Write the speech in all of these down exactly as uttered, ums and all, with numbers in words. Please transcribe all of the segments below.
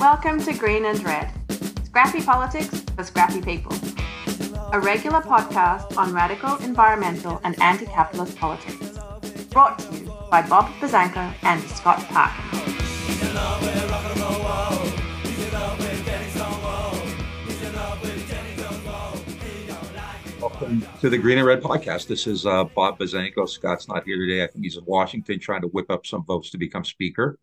Welcome to Green and Red, Scrappy Politics for Scrappy People, a regular podcast on radical environmental and anti-capitalist politics, brought to you by Bob Bazanko and Scott Parkin. Welcome to the Green and Red podcast. This is uh, Bob Bazanko. Scott's not here today. I think he's in Washington trying to whip up some votes to become speaker.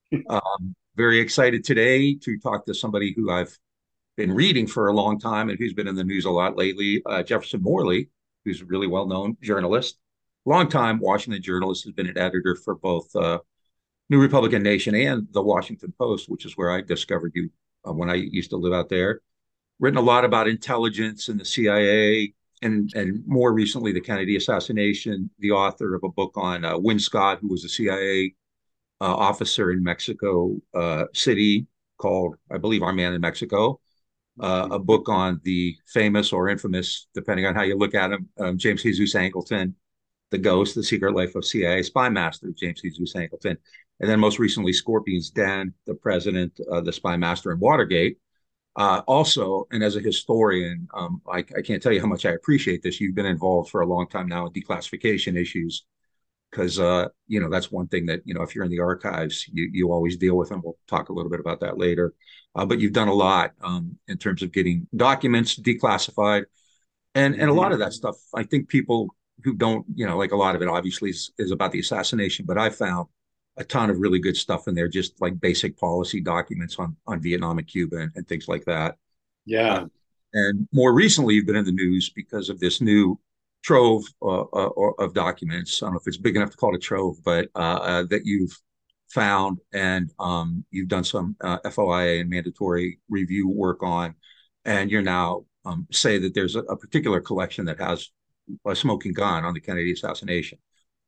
Um, very excited today to talk to somebody who I've been reading for a long time and who's been in the news a lot lately, uh, Jefferson Morley, who's a really well-known journalist, longtime Washington journalist, has been an editor for both uh, New Republican Nation and the Washington Post, which is where I discovered you uh, when I used to live out there. Written a lot about intelligence and the C I A, and, and more recently, the Kennedy assassination, the author of a book on uh, Win Scott, who was a C I A uh, officer in Mexico uh, City called, I believe, Our Man in Mexico, uh, a book on the famous or infamous, depending on how you look at him, um, James Jesus Angleton, The Ghost, The Secret Life of C I A Spy Master, James Jesus Angleton, and then most recently, Scorpion's Den, The President, uh, the Spy Master, and Watergate. Uh, also, and as a historian, um, I, I can't tell you how much I appreciate this. You've been involved for a long time now in declassification issues, because uh, you know that's one thing that you know if you're in the archives, you you always deal with, and we'll talk a little bit about that later. Uh, but you've done a lot um, in terms of getting documents declassified, and and a lot of that stuff. I think people who don't, you know, like a lot of it obviously is, is about the assassination, but I found a ton of really good stuff in there, just like basic policy documents on on Vietnam and Cuba and, and things like that. Yeah. Uh, and more recently, you've been in the news because of this new trove uh, uh, of documents. I don't know if it's big enough to call it a trove, but uh, uh, that you've found, and um, you've done some uh, F O I A and mandatory review work on, and you're now um, say that there's a, a particular collection that has a smoking gun on the Kennedy assassination.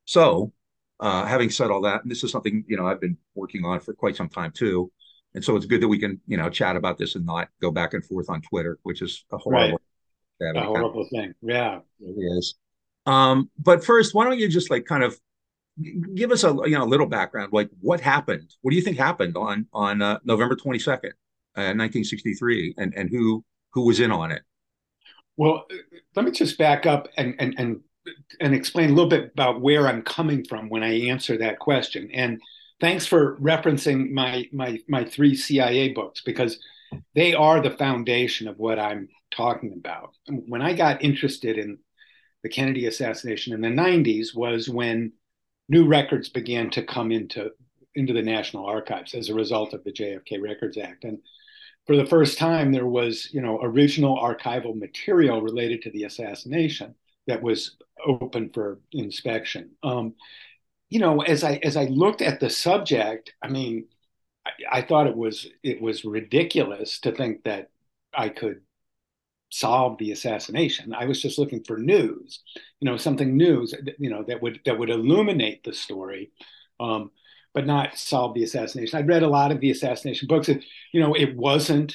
So uh, having said all that, and this is something, you know, I've been working on for quite some time too. And so it's good that we can, you know, chat about this and not go back and forth on Twitter, which is a horrible, right. a horrible thing. Yeah, it is. Um, but first, why don't you just like kind of give us a, you know, a little background, like what happened? What do you think happened on on uh, November twenty-second, uh, nineteen sixty-three, and and who who was in on it? Well, let me just back up and and and and explain a little bit about where I'm coming from when I answer that question. And thanks for referencing my my my three C I A books, because they are the foundation of what I'm talking about. When I got interested in the Kennedy assassination in the nineties was when new records began to come into into the National Archives as a result of the J F K Records Act. And for the first time, there was, you know, original archival material related to the assassination that was open for inspection. Um, you know, as I as I looked at the subject, I mean, I, I thought it was it was ridiculous to think that I could solve the assassination. I was just looking for news, you know, something news, you know, that would that would illuminate the story, um, but not solve the assassination. I'd read a lot of the assassination books. It, you know, it wasn't.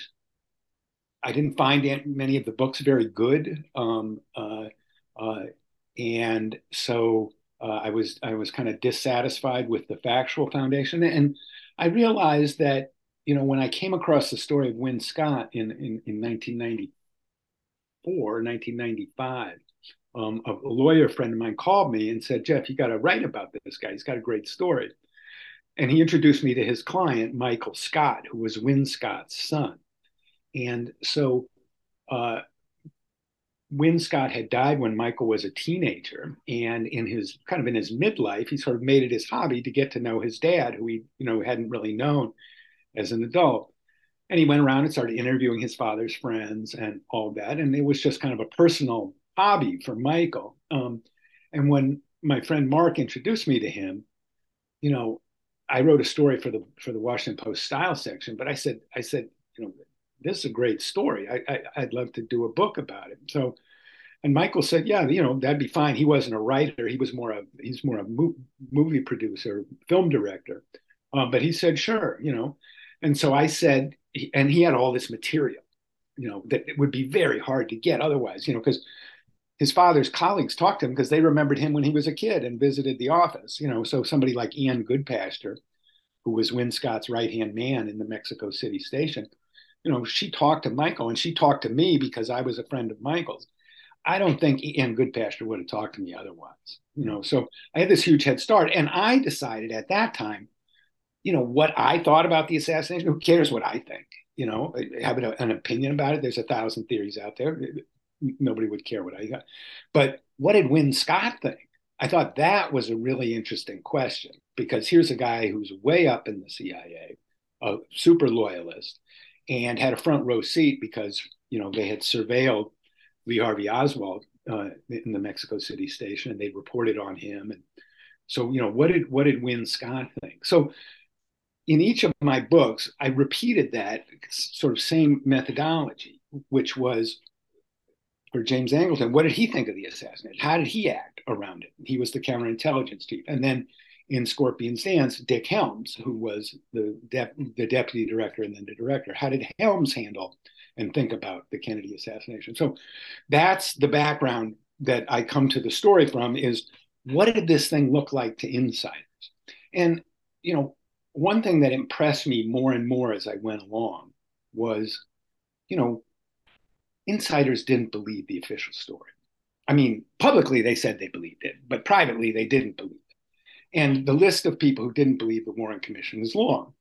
I didn't find many of the books very good. Um, uh, Uh, and so uh, I was I was kind of dissatisfied with the factual foundation, and I realized that, you know, when I came across the story of Win Scott in in, in nineteen ninety-four, nineteen ninety-five, um, a, a lawyer friend of mine called me and said, "Jeff, you got to write about this guy. He's got a great story." And he introduced me to his client, Michael Scott, who was Win Scott's son, and so. Uh, Win Scott had died when Michael was a teenager, and in his kind of in his midlife, he sort of made it his hobby to get to know his dad, who he, you know, hadn't really known as an adult. And he went around and started interviewing his father's friends and all that, and it was just kind of a personal hobby for Michael. Um, and when my friend Mark introduced me to him, you know, I wrote a story for the for the Washington Post style section, but I said, I said, you know, this is a great story. I, I, I'd love to do a book about it. So, and Michael said, yeah, you know, that'd be fine. He wasn't a writer. He was more a, he's more a mo- movie producer, film director. Um, but he said, sure, you know. And so I said, and he had all this material, you know, that it would be very hard to get otherwise, you know, because his father's colleagues talked to him because they remembered him when he was a kid and visited the office, you know. So somebody like Ian Goodpaster, who was Win Scott's right-hand man in the Mexico City station, you know, she talked to Michael and she talked to me because I was a friend of Michael's. I don't think Ann Goodpasture would have talked to me otherwise, you know. So I had this huge head start, and I decided at that time, you know, what I thought about the assassination. Who cares what I think? You know, have an opinion about it. There's a thousand theories out there. Nobody would care what I got. But what did Win Scott think? I thought that was a really interesting question, because here's a guy who's way up in the C I A, a super loyalist, and had a front row seat because, you know, they had surveilled Lee Harvey Oswald uh, in the Mexico City station, and they reported on him. And so, you know, what did what did Win Scott think? So in each of my books, I repeated that sort of same methodology, which was for James Angleton. What did he think of the assassination? How did he act around it? He was the counterintelligence chief. And then in Scorpion's Dance, Dick Helms, who was the, dep- the deputy director and then the director, how did Helms handle and think about the Kennedy assassination? So that's the background that I come to the story from, is what did this thing look like to insiders? And, you know, one thing that impressed me more and more as I went along was, you know, insiders didn't believe the official story. I mean, publicly they said they believed it, but privately they didn't believe it. And the list of people who didn't believe the Warren Commission is long.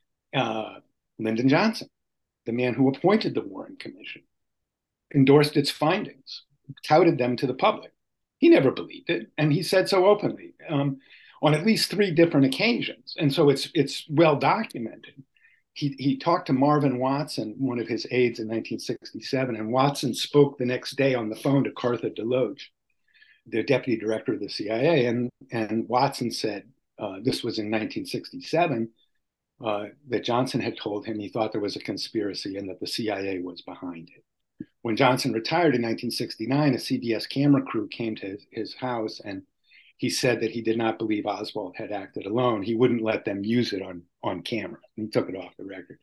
Uh, Lyndon Johnson, the man who appointed the Warren Commission, endorsed its findings, touted them to the public. He never believed it, and he said so openly um, on at least three different occasions. And so it's it's well documented. He, he talked to Marvin Watson, one of his aides, in nineteen sixty-seven, and Watson spoke the next day on the phone to Cartha Deloge, the deputy director of the C I A, and, and Watson said, uh, this was in nineteen sixty-seven, uh, that Johnson had told him he thought there was a conspiracy and that the C I A was behind it. When Johnson retired in nineteen sixty-nine, a C B S camera crew came to his, his house, and he said that he did not believe Oswald had acted alone. He wouldn't let them use it on, on camera. He took it off the record.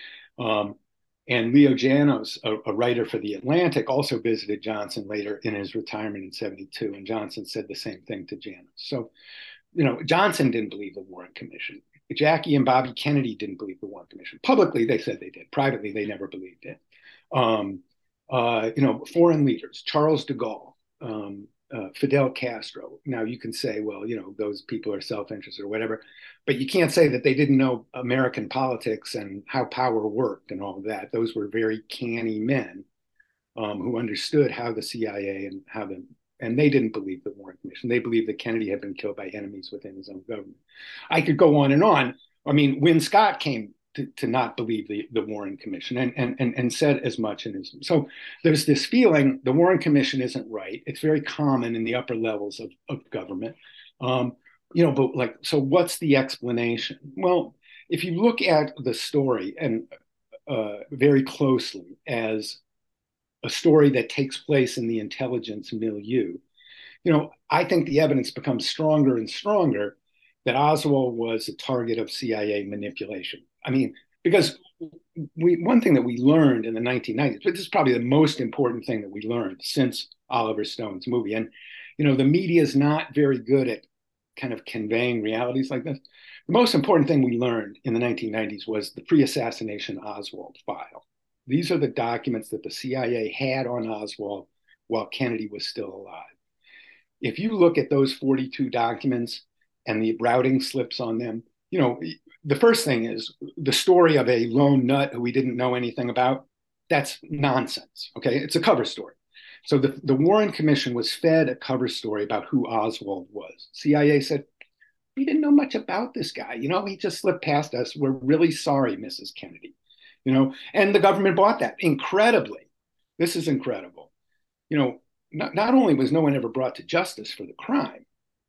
Um, and Leo Janos, a, a writer for The Atlantic, also visited Johnson later in his retirement in seventy-two, and Johnson said the same thing to Janos. So, you know, Johnson didn't believe the Warren Commission. Jackie and Bobby Kennedy didn't believe the Warren Commission. Publicly, they said they did. Privately, they never believed it. Um, uh, you know, foreign leaders, Charles de Gaulle, um, uh, Fidel Castro. Now you can say, well, you know, those people are self-interested or whatever, but you can't say that they didn't know American politics and how power worked and all of that. Those were very canny men um, who understood how the C I A and how the, and they didn't believe the Warren Commission. They believed that Kennedy had been killed by enemies within his own government. I could go on and on. I mean, Win Scott came to, to not believe the, the Warren Commission and, and, and, and said as much in his. So there's this feeling the Warren Commission isn't right. It's very common in the upper levels of, of government. Um, you know, but like, so what's the explanation? Well, if you look at the story and uh, very closely as a story that takes place in the intelligence milieu, you know, I think the evidence becomes stronger and stronger that Oswald was a target of C I A manipulation. I mean, because we, one thing that we learned in the nineteen nineties, but this is probably the most important thing that we learned since Oliver Stone's movie. And, you know, the media is not very good at kind of conveying realities like this. The most important thing we learned in the nineteen nineties was the pre-assassination Oswald file. These are the documents that the C I A had on Oswald while Kennedy was still alive. If you look at those forty-two documents and the routing slips on them, you know, the first thing is the story of a lone nut who we didn't know anything about. That's nonsense, okay? It's a cover story. So the, the Warren Commission was fed a cover story about who Oswald was. C I A said, we didn't know much about this guy. You know, he just slipped past us. We're really sorry, Missus Kennedy. You know, and the government bought that incredibly. This is incredible. You know, not, not only was no one ever brought to justice for the crime,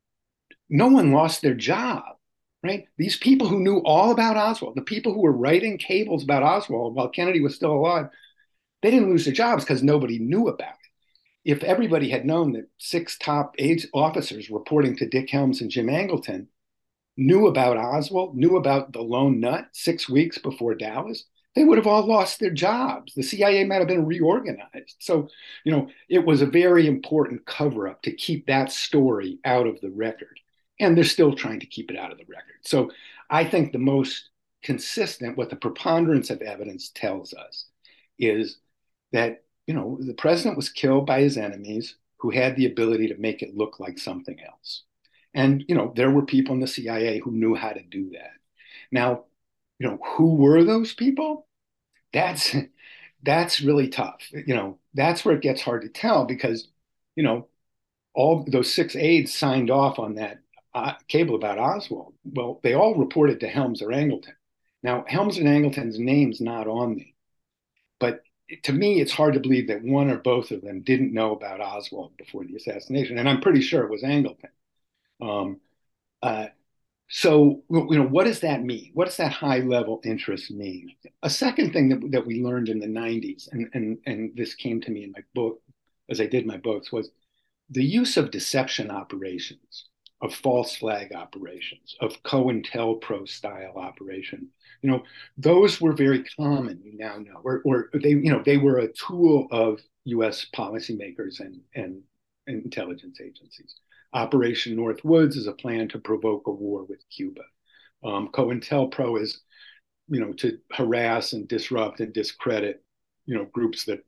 no one lost their job, right? These people who knew all about Oswald, the people who were writing cables about Oswald while Kennedy was still alive, they didn't lose their jobs because nobody knew about it. If everybody had known that six top aides officers reporting to Dick Helms and Jim Angleton knew about Oswald, knew about the lone nut six weeks before Dallas, they would have all lost their jobs. The C I A might have been reorganized. So, you know, it was a very important cover-up to keep that story out of the record. And they're still trying to keep it out of the record. So I think the most consistent, what the preponderance of evidence tells us, is that, you know, the president was killed by his enemies who had the ability to make it look like something else. And, you know, there were people in the C I A who knew how to do that. Now, you know, who were those people? That's that's really tough. You know, that's where it gets hard to tell because, you know, all those six aides signed off on that uh, cable about Oswald. Well, they all reported to Helms or Angleton. Now, Helms and Angleton's name's not on there, but to me, it's hard to believe that one or both of them didn't know about Oswald before the assassination, and I'm pretty sure it was Angleton. Um, uh, so, you know, what does that mean? What does that high-level interest mean? A second thing that, that we learned in the nineties, and, and, and this came to me in my book, as I did my books, was the use of deception operations, of false flag operations, of COINTELPRO style operation. You know, those were very common, we now know, or, or they, you know, they were a tool of U S policymakers and, and, and intelligence agencies. Operation Northwoods is a plan to provoke a war with Cuba. Um, COINTELPRO is, you know, to harass and disrupt and discredit, you know, groups that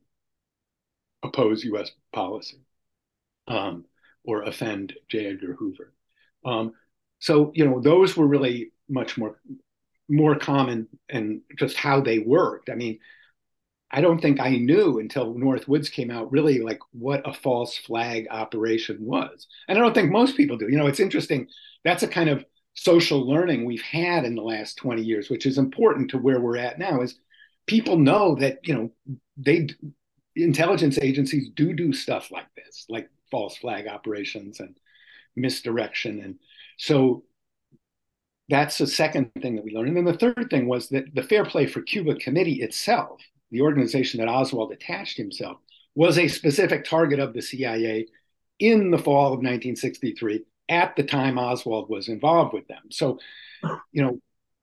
oppose U S policy um, or offend J. Edgar Hoover. Um, so, you know, those were really much more more common and just how they worked. I mean, I don't think I knew until Northwoods came out really like what a false flag operation was. And I don't think most people do. You know, it's interesting. That's a kind of social learning we've had in the last twenty years, which is important to where we're at now, is people know that, you know, they intelligence agencies do do stuff like this, like false flag operations and misdirection. And so that's the second thing that we learned. And then the third thing was that the Fair Play for Cuba Committee itself, the organization that Oswald attached himself, was a specific target of the C I A in the fall of nineteen sixty-three, at the time Oswald was involved with them. So, you know,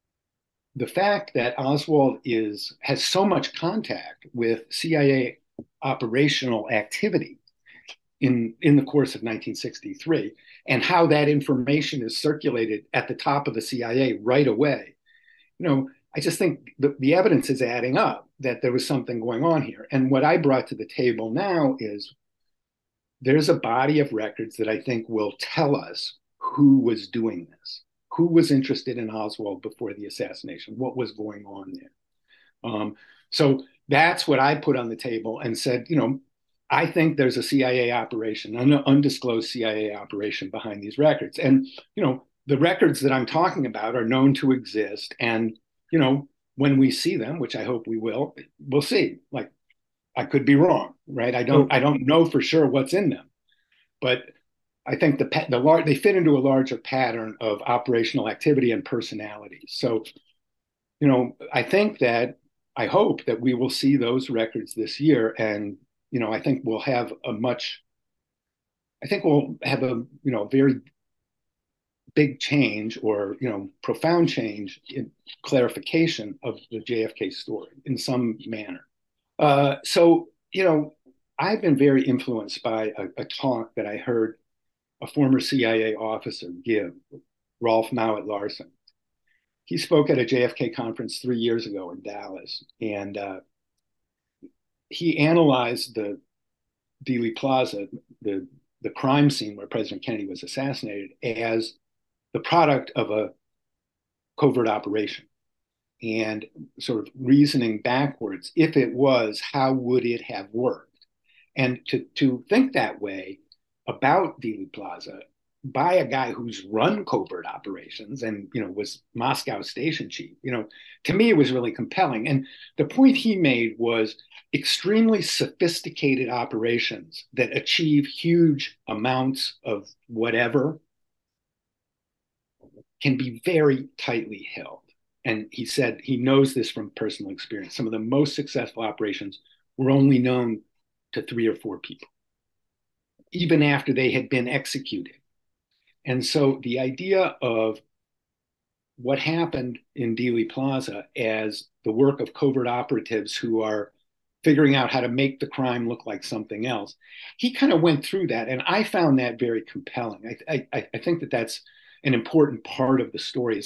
the fact that Oswald is has so much contact with C I A operational activity in, in the course of nineteen sixty-three, and how that information is circulated at the top of the C I A right away, you know, I just think the, the evidence is adding up that there was something going on here. And what I brought to the table now is there's a body of records that I think will tell us who was doing this, who was interested in Oswald before the assassination, what was going on there. Um, so that's what I put on the table and said, you know, I think there's a C I A operation, an undisclosed C I A operation behind these records. And, you know, the records that I'm talking about are known to exist. And, you know, when we see them, which I hope we will, we'll see. Like, I could be wrong, right? I don't, I don't know for sure what's in them, but I think the the large they fit into a larger pattern of operational activity and personalities. So, you know, I think that I hope that we will see those records this year, and you know, I think we'll have a much, I think we'll have a you know very big change, or you know profound change in clarification of the J F K story in some manner. Uh, so you know, I've been very influenced by a, a talk that I heard a former C I A officer give, Rolf Mouat Larsen. He spoke at a J F K conference three years ago in Dallas, and uh, he analyzed the Dealey Plaza, the, the crime scene where President Kennedy was assassinated, as the product of a covert operation, and sort of reasoning backwards, if it was, how would it have worked? And to, to think that way about Dealey Plaza by a guy who's run covert operations and, you know, was Moscow station chief, you know, to me, it was really compelling. And the point he made was extremely sophisticated operations that achieve huge amounts of whatever can be very tightly held. And he said he knows this from personal experience. Some of the most successful operations were only known to three or four people, even after they had been executed. And so the idea of what happened in Dealey Plaza as the work of covert operatives who are figuring out how to make the crime look like something else, he kind of went through that. And I found that very compelling. I, I, I think that that's an important part of the story, is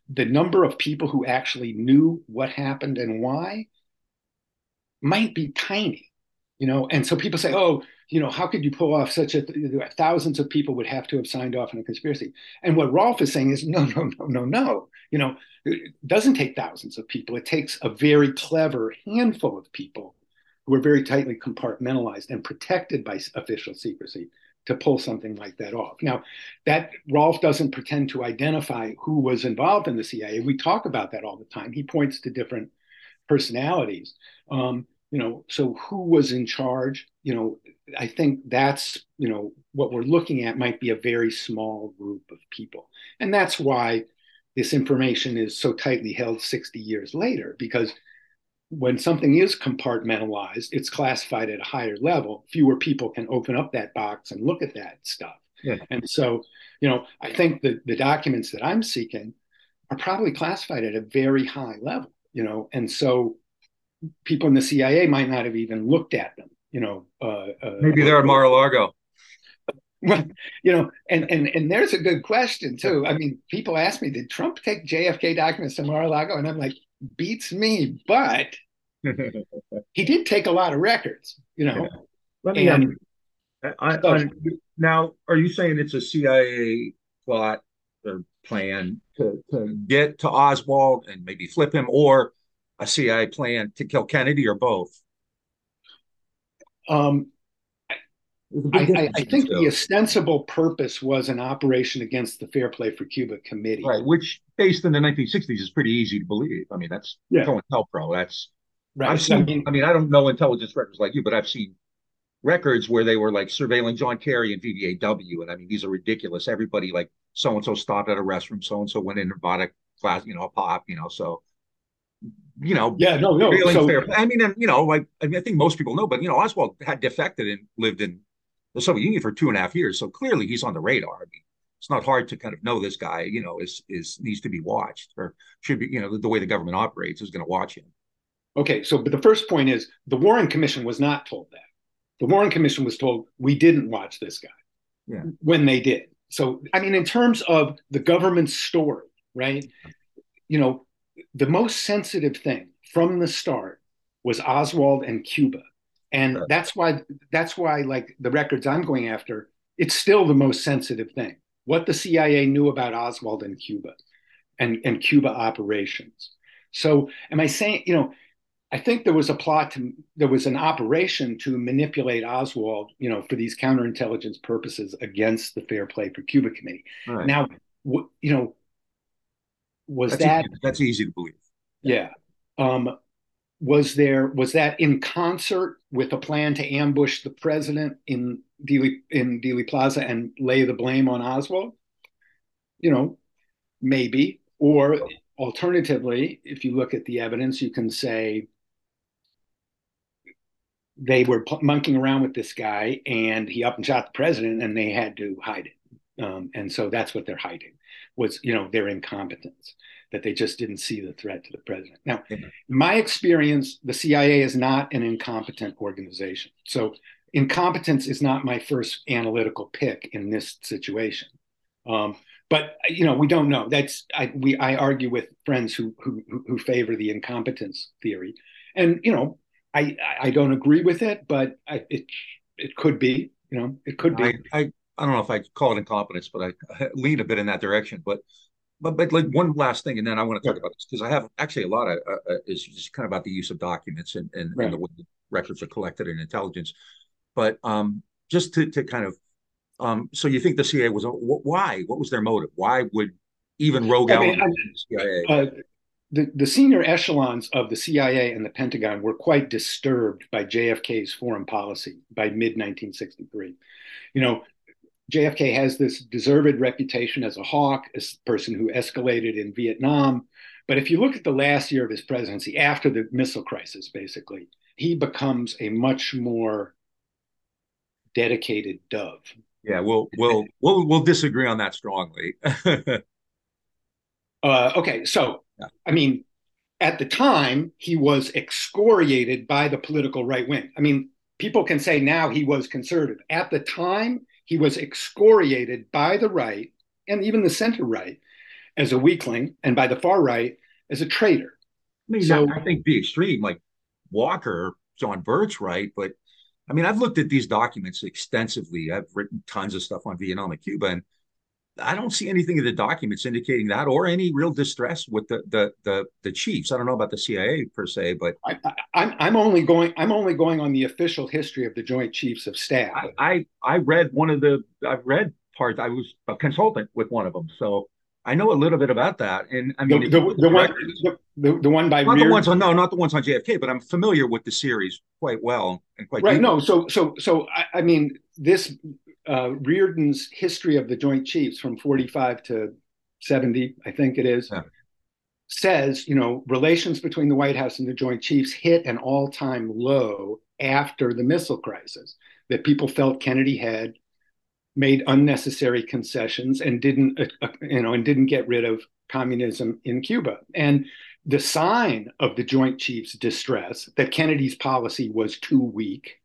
the number of people who actually knew what happened and why might be tiny, you know. And so people say, oh, you know, how could you pull off such a th- thousands of people would have to have signed off on a conspiracy? And what Rolf is saying is, no, no, no, no, no. You know, it doesn't take thousands of people. It takes a very clever handful of people who are very tightly compartmentalized and protected by official secrecy to pull something like that off. Now, that Rolf doesn't pretend to identify who was involved in the C I A. We talk about that all the time. He points to different personalities. Um, you know, so who was in charge? You know, I think that's, you know, what we're looking at might be a very small group of people. And that's why this information is so tightly held sixty years later, because when something is compartmentalized, it's classified at a higher level. Fewer people can open up that box and look at that stuff. Yeah. And so, you know, I think that the documents that I'm seeking are probably classified at a very high level, you know, and so people in the C I A might not have even looked at them, you know. Uh, uh, Maybe they're at Mar-a-Lago. Well, you know, and, and and there's a good question too. I mean, people ask me, did Trump take J F K documents to Mar-a-Lago? And I'm like, beats me, but he did take a lot of records, you know. Yeah. Let me and, um, I, I, I, now, are you saying it's a C I A plot or plan to, to get to Oswald and maybe flip him, or a C I A plan to kill Kennedy, or both? Um, I, I, I think the ostensible purpose was an operation against the Fair Play for Cuba Committee. Right, which based in the nineteen sixties is pretty easy to believe. I mean, that's yeah. COINTELPRO. That's right. I've seen. I mean, I mean, I don't know intelligence records like you, but I've seen records where they were like surveilling John Kerry and V V A W, and I mean, these are ridiculous. Everybody like so and so stopped at a restroom, so and so went in and bought a glass, you know, a pop, you know, so. You know, yeah, no, no. So, fair. I mean, and you know, like I mean, I think most people know, but you know, Oswald had defected and lived in the Soviet Union for two and a half years, so clearly he's on the radar. I mean, it's not hard to kind of know this guy. You know, is is needs to be watched, or should be. You know, the, the way the government operates is going to watch him. Okay, so but the first point is the Warren Commission was not told that. The Warren Commission was told we didn't watch this guy. Yeah. When they did. So I mean, in terms of the government's story, right? You know. The most sensitive thing from the start was Oswald and Cuba. And right. that's why, that's why like the records I'm going after, it's still the most sensitive thing. What the C I A knew about Oswald and Cuba and, and Cuba operations. So am I saying, you know, I think there was a plot to, there was an operation to manipulate Oswald, you know, for these counterintelligence purposes against the Fair Play for Cuba Committee. Right. Now, you know, was that's that easy. That's easy to believe. Yeah. Um, was there was that in concert with a plan to ambush the president in Dealey in Dealey Plaza and lay the blame on Oswald? You know, maybe. Or alternatively, if you look at the evidence, you can say they were monkeying around with this guy and he up and shot the president and they had to hide it. Um, and so that's what they're hiding was, you know, their incompetence, that they just didn't see the threat to the president. Now, mm-hmm. in my experience, the C I A is not an incompetent organization. So incompetence is not my first analytical pick in this situation. Um, but, you know, we don't know. That's I, we I argue with friends who, who who favor the incompetence theory. And, you know, I I don't agree with it, but I, it it could be, you know, it could be. I, I, I don't know if I call it incompetence, but I, I lean a bit in that direction. But But but like one last thing, and then I want to talk about this because I have actually a lot of uh, uh, is just kind of about the use of documents and and, right. and the way the records are collected in intelligence. But um, just to to kind of um, so you think the C I A was why? What was their motive? Why would even rogue I mean, elements of the C I A? Uh, the the senior echelons of the C I A and the Pentagon were quite disturbed by J F K's foreign policy by mid nineteen sixty-three. You know. J F K has this deserved reputation as a hawk, as a person who escalated in Vietnam. But if you look at the last year of his presidency, after the missile crisis, basically, he becomes a much more dedicated dove. Yeah, we'll we'll we'll we'll disagree on that strongly. uh, okay, so yeah. I mean, at the time, he was excoriated by the political right wing. I mean, people can say now he was conservative. At the time, he was excoriated by the right and even the center right as a weakling, and by the far right as a traitor. I mean, So I think the extreme, like Walker, John Birch, right? But I mean, I've looked at these documents extensively. I've written tons of stuff on Vietnam and Cuba, and I don't see anything in the documents indicating that, or any real distress with the the the, the chiefs. I don't know about the C I A per se, but I, I, I'm I'm only going I'm only going on the official history of the Joint Chiefs of Staff. I I, I read one of the I've read parts. I was a consultant with one of them, so I know a little bit about that. And I mean, The the, the one the, the, the one by not Reardon, the ones on no, not the ones on J F K, but I'm familiar with the series quite well and quite right? deeply. No, so so so I, I mean this uh, Reardon's history of the Joint Chiefs from forty-five to seventy, I think it is, Yeah. says, you know, relations between the White House and the Joint Chiefs hit an all-time low after the missile crisis, that people felt Kennedy had made unnecessary concessions and didn't, uh, you know, and didn't get rid of communism in Cuba. And the sign of the Joint Chiefs' distress that Kennedy's policy was too weak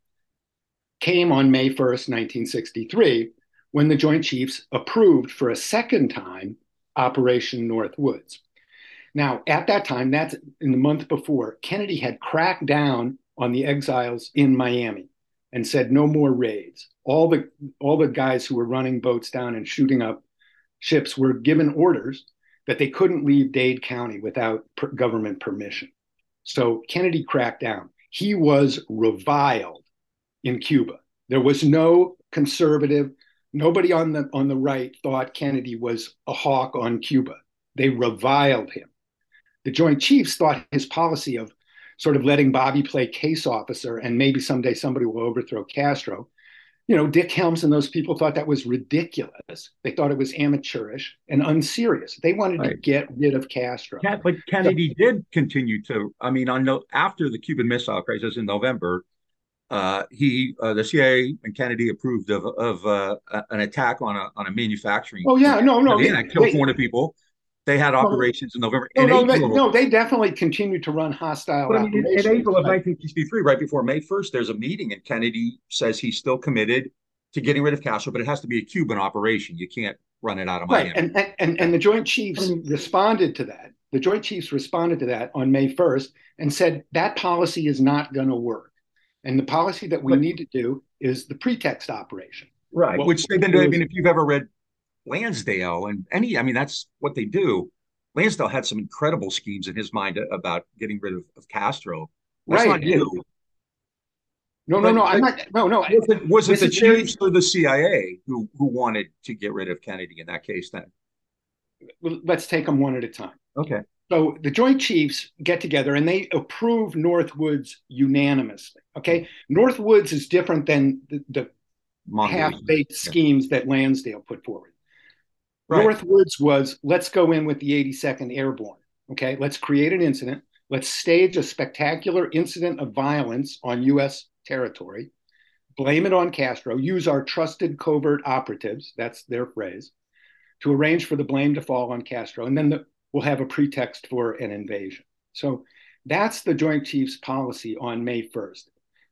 came on May first, nineteen sixty-three, when the Joint Chiefs approved for a second time Operation Northwoods. Now, at that time, that's in the month before, Kennedy had cracked down on the exiles in Miami and said no more raids. All the all the guys who were running boats down and shooting up ships were given orders that they couldn't leave Dade County without per- government permission. So Kennedy cracked down. He was reviled in Cuba. There was no conservative, nobody on the on the right thought Kennedy was a hawk on Cuba. They reviled him. The Joint Chiefs thought his policy of sort of letting Bobby play case officer and maybe someday somebody will overthrow Castro. You know, Dick Helms and those people thought that was ridiculous. They thought it was amateurish and unserious. They wanted right. to get rid of Castro. But Kennedy so, did continue to, I mean, on no, after the Cuban Missile Crisis in November, uh, he, uh, the C I A and Kennedy approved of, of uh, an attack on a on a manufacturing. Oh yeah, no, no, they, killed four hundred people. They had operations no, in November. No, in no, April, they, no, they definitely continued to run hostile but, I mean, operations. In, in April of nineteen sixty-three, right before May first, there's a meeting, and Kennedy says he's still committed to getting rid of Castro, but it has to be a Cuban operation. You can't run it out of Miami. Right, and and and, and the Joint Chiefs I mean, responded to that. The Joint Chiefs responded to that on May first and said that policy is not going to work. And the policy that we but, need to do is the pretext operation. Right, what, which they've been doing. I mean, if you've ever read Lansdale and any, I mean, that's what they do. Lansdale had some incredible schemes in his mind about getting rid of, of Castro. That's right. not new. No, no, no. I'm not. No, no. Was it, was it the Chiefs or the C I A who who wanted to get rid of Kennedy in that case? Then, well, let's take them one at a time. Okay. So the Joint Chiefs get together and they approve Northwoods unanimously. Okay, Northwoods is different than the, the half-baked yeah. schemes that Lansdale put forward. Right. Northwoods was, let's go in with the eighty-second Airborne. Okay, let's create an incident. Let's stage a spectacular incident of violence on U S territory. Blame it on Castro. Use our trusted covert operatives, that's their phrase, to arrange for the blame to fall on Castro. And then the, we'll have a pretext for an invasion. So that's the Joint Chiefs policy on May first.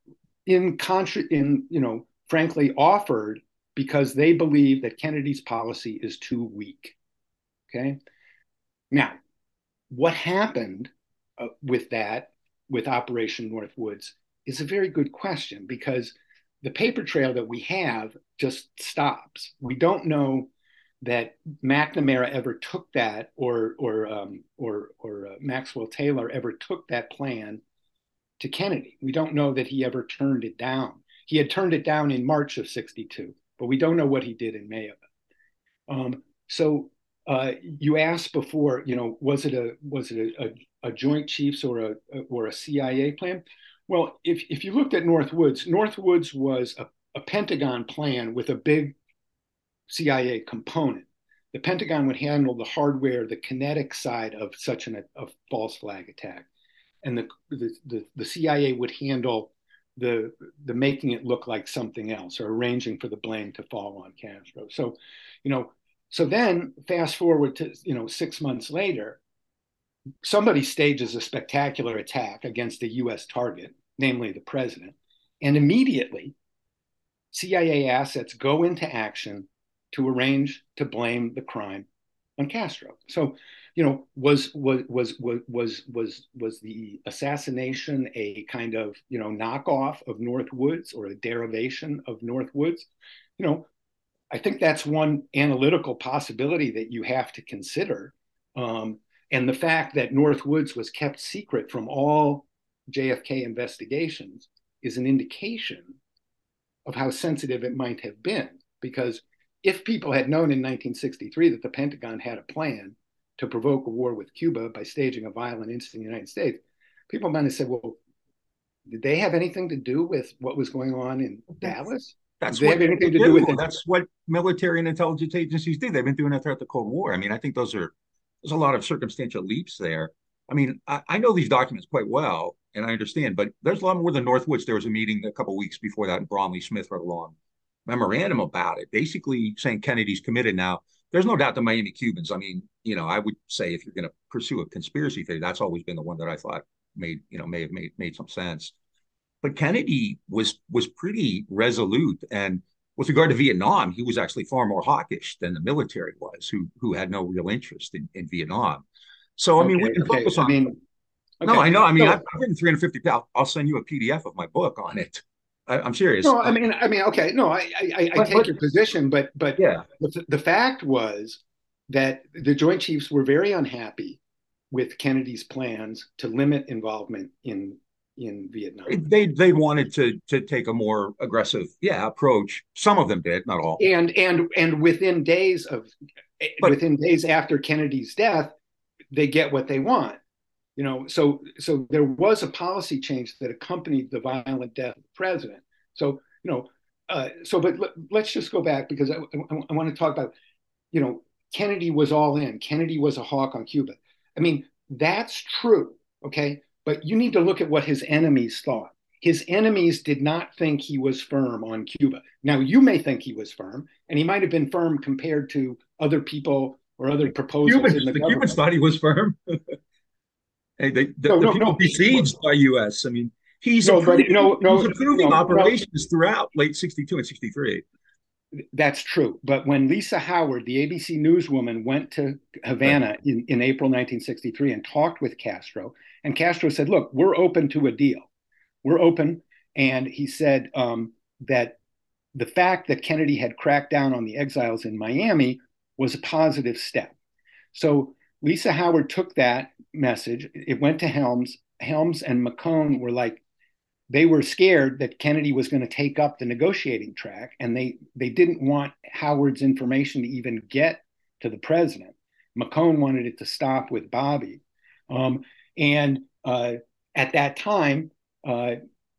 In contra, in, you know, frankly, offered because they believe that Kennedy's policy is too weak. Okay. Now, what happened uh, with that, with Operation Northwoods, is a very good question because the paper trail that we have just stops. We don't know that McNamara ever took that, or or um, or or uh, Maxwell Taylor ever took that plan to Kennedy. We don't know that he ever turned it down. He had turned it down in March of sixty-two, but we don't know what he did in May of it. Um, so uh, you asked before, you know, was it a was it a, a, a Joint Chiefs or a or a C I A plan? Well, if if you looked at Northwoods, Northwoods was a, a Pentagon plan with a big C I A component. The Pentagon would handle the hardware, the kinetic side of such an, a false flag attack. And the, the, the, the C I A would handle the, the making it look like something else or arranging for the blame to fall on Castro. So, you know, so then fast forward to, you know, six months later, somebody stages a spectacular attack against a U S target, namely the president. And immediately C I A assets go into action to arrange to blame the crime on Castro. So, you know, was was was was was was was the assassination a kind of, you know, knockoff of North Woods or a derivation of North Woods? You know, I think that's one analytical possibility that you have to consider. Um, and the fact that North Woods was kept secret from all J F K investigations is an indication of how sensitive it might have been. Because if people had known in nineteen sixty-three that the Pentagon had a plan to provoke a war with Cuba by staging a violent incident in the United States, people might have said, well, did they have anything to do with what was going on in Dallas? That's did they what have anything to do. do with it? That's what military and intelligence agencies do. They've been doing that throughout the Cold War. I mean, I think those are there's a lot of circumstantial leaps there. I mean, I, I know these documents quite well, and I understand, but there's a lot more than Northwoods. There was a meeting a couple of weeks before that, and Bromley Smith wrote a long memorandum about it, basically saying Kennedy's committed now. There's no doubt the Miami Cubans. I mean, you know, I would say if you're going to pursue a conspiracy theory, that's always been the one that I thought made, you know, may have made made some sense. But Kennedy was was pretty resolute, and with regard to Vietnam, he was actually far more hawkish than the military was, who who had no real interest in, in Vietnam. So I mean, okay, we can okay. focus on. I mean, okay. No, I know. I mean, so, I've, I've written three hundred fifty. I'll, I'll send you a P D F of my book on it. I, I'm serious. No, I mean, I mean, okay. No, I I, I but, take but, your position, but but yeah, the, the fact was that the Joint Chiefs were very unhappy with Kennedy's plans to limit involvement in in Vietnam. They they wanted to to take a more aggressive, yeah, approach. Some of them did, not all. And and and within days of but, within days after Kennedy's death, they get what they want. You know, so so there was a policy change that accompanied the violent death of the president. So you know, uh, so but let, let's just go back because I, I, I want to talk about, you know, Kennedy was all in. Kennedy was a hawk on Cuba. I mean, that's true. Okay. But you need to look at what his enemies thought. His enemies did not think he was firm on Cuba. Now, you may think he was firm, and he might have been firm compared to other people or other proposals Cubans, in the, the government. Cubans thought he was firm. Hey, they, the, no, the no, people no, besieged by U S. I mean, he's no, approving, but, no, no, he's approving no, operations no. throughout late sixty-two and sixty-three. That's true. But when Lisa Howard, the A B C newswoman, went to Havana right. in, in April nineteen sixty-three and talked with Castro, and Castro said, look, we're open to a deal. We're open. And he said um, that the fact that Kennedy had cracked down on the exiles in Miami was a positive step. So Lisa Howard took that message. It went to Helms. Helms and McCone were like, they were scared that Kennedy was going to take up the negotiating track, and they they didn't want Howard's information to even get to the president. McCone wanted it to stop with Bobby. Um, and uh, at that time, uh,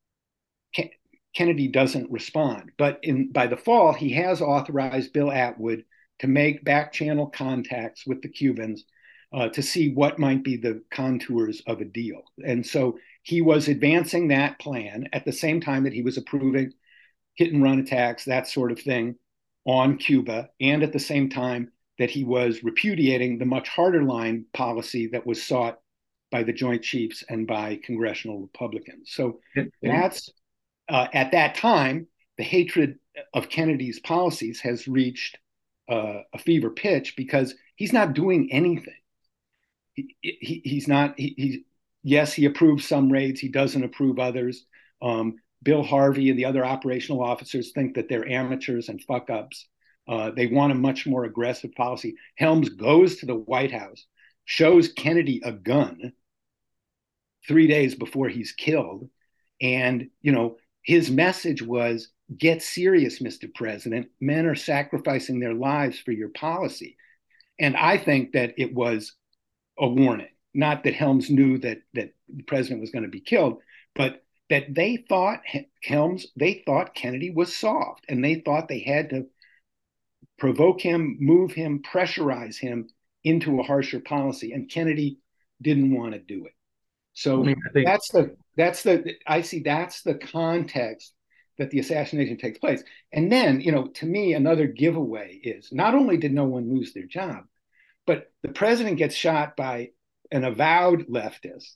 Ken- Kennedy doesn't respond. But in by the fall, he has authorized Bill Atwood to make back channel contacts with the Cubans uh, to see what might be the contours of a deal. And so he was advancing that plan at the same time that he was approving hit and run attacks, that sort of thing, on Cuba, and at the same time that he was repudiating the much harder line policy that was sought by the Joint Chiefs and by congressional Republicans. So that's, uh, at that time, the hatred of Kennedy's policies has reached uh, a fever pitch because he's not doing anything. He, he, he's not, he, he, yes, he approves some raids, he doesn't approve others. Um, Bill Harvey and the other operational officers think that they're amateurs and fuck-ups. Uh, they want a much more aggressive policy. Helms goes to the White House, shows Kennedy a gun three days before he's killed. And, you know, his message was, get serious, Mister President. Men are sacrificing their lives for your policy. And I think that it was a warning, not that Helms knew that, that the president was going to be killed, but that they thought Helms, they thought Kennedy was soft, and they thought they had to provoke him, move him, pressurize him into a harsher policy. And Kennedy didn't want to do it. So I mean, I think, that's the, that's the, I see that's the context that the assassination takes place. And then, you know, to me, another giveaway is not only did no one lose their job, but the president gets shot by an avowed leftist.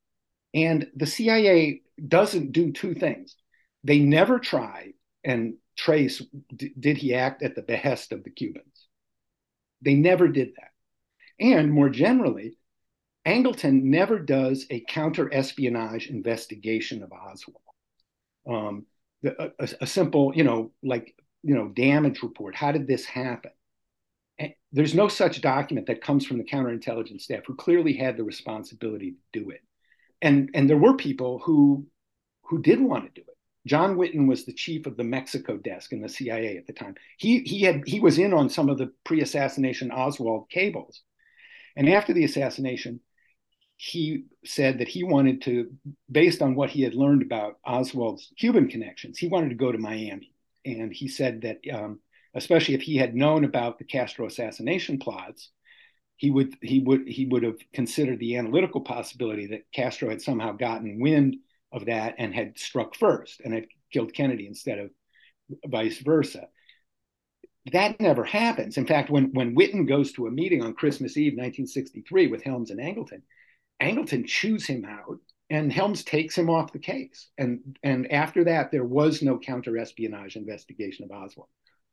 And the C I A doesn't do two things. They never try and trace, d- did he act at the behest of the Cubans? They never did that. And more generally, Angleton never does a counter-espionage investigation of Oswald. Um, the, a, a simple, you know, like, you know, damage report. How did this happen? And there's no such document that comes from the counterintelligence staff, who clearly had the responsibility to do it. And, and there were people who, who did want to do it. John Whitten was the chief of the Mexico desk in the C I A at the time. He, he, had, he was in on some of the pre-assassination Oswald cables. And after the assassination, he said that he wanted to, based on what he had learned about Oswald's Cuban connections, he wanted to go to Miami. And he said that, um, especially if he had known about the Castro assassination plots, he would he would he would have considered the analytical possibility that Castro had somehow gotten wind of that and had struck first and had killed Kennedy instead of vice versa. That never happens. In fact, when, when Whitten goes to a meeting on Christmas Eve, nineteen sixty-three, with Helms and Angleton, Angleton chews him out, and Helms takes him off the case. And, and after that, there was no counter-espionage investigation of Oswald.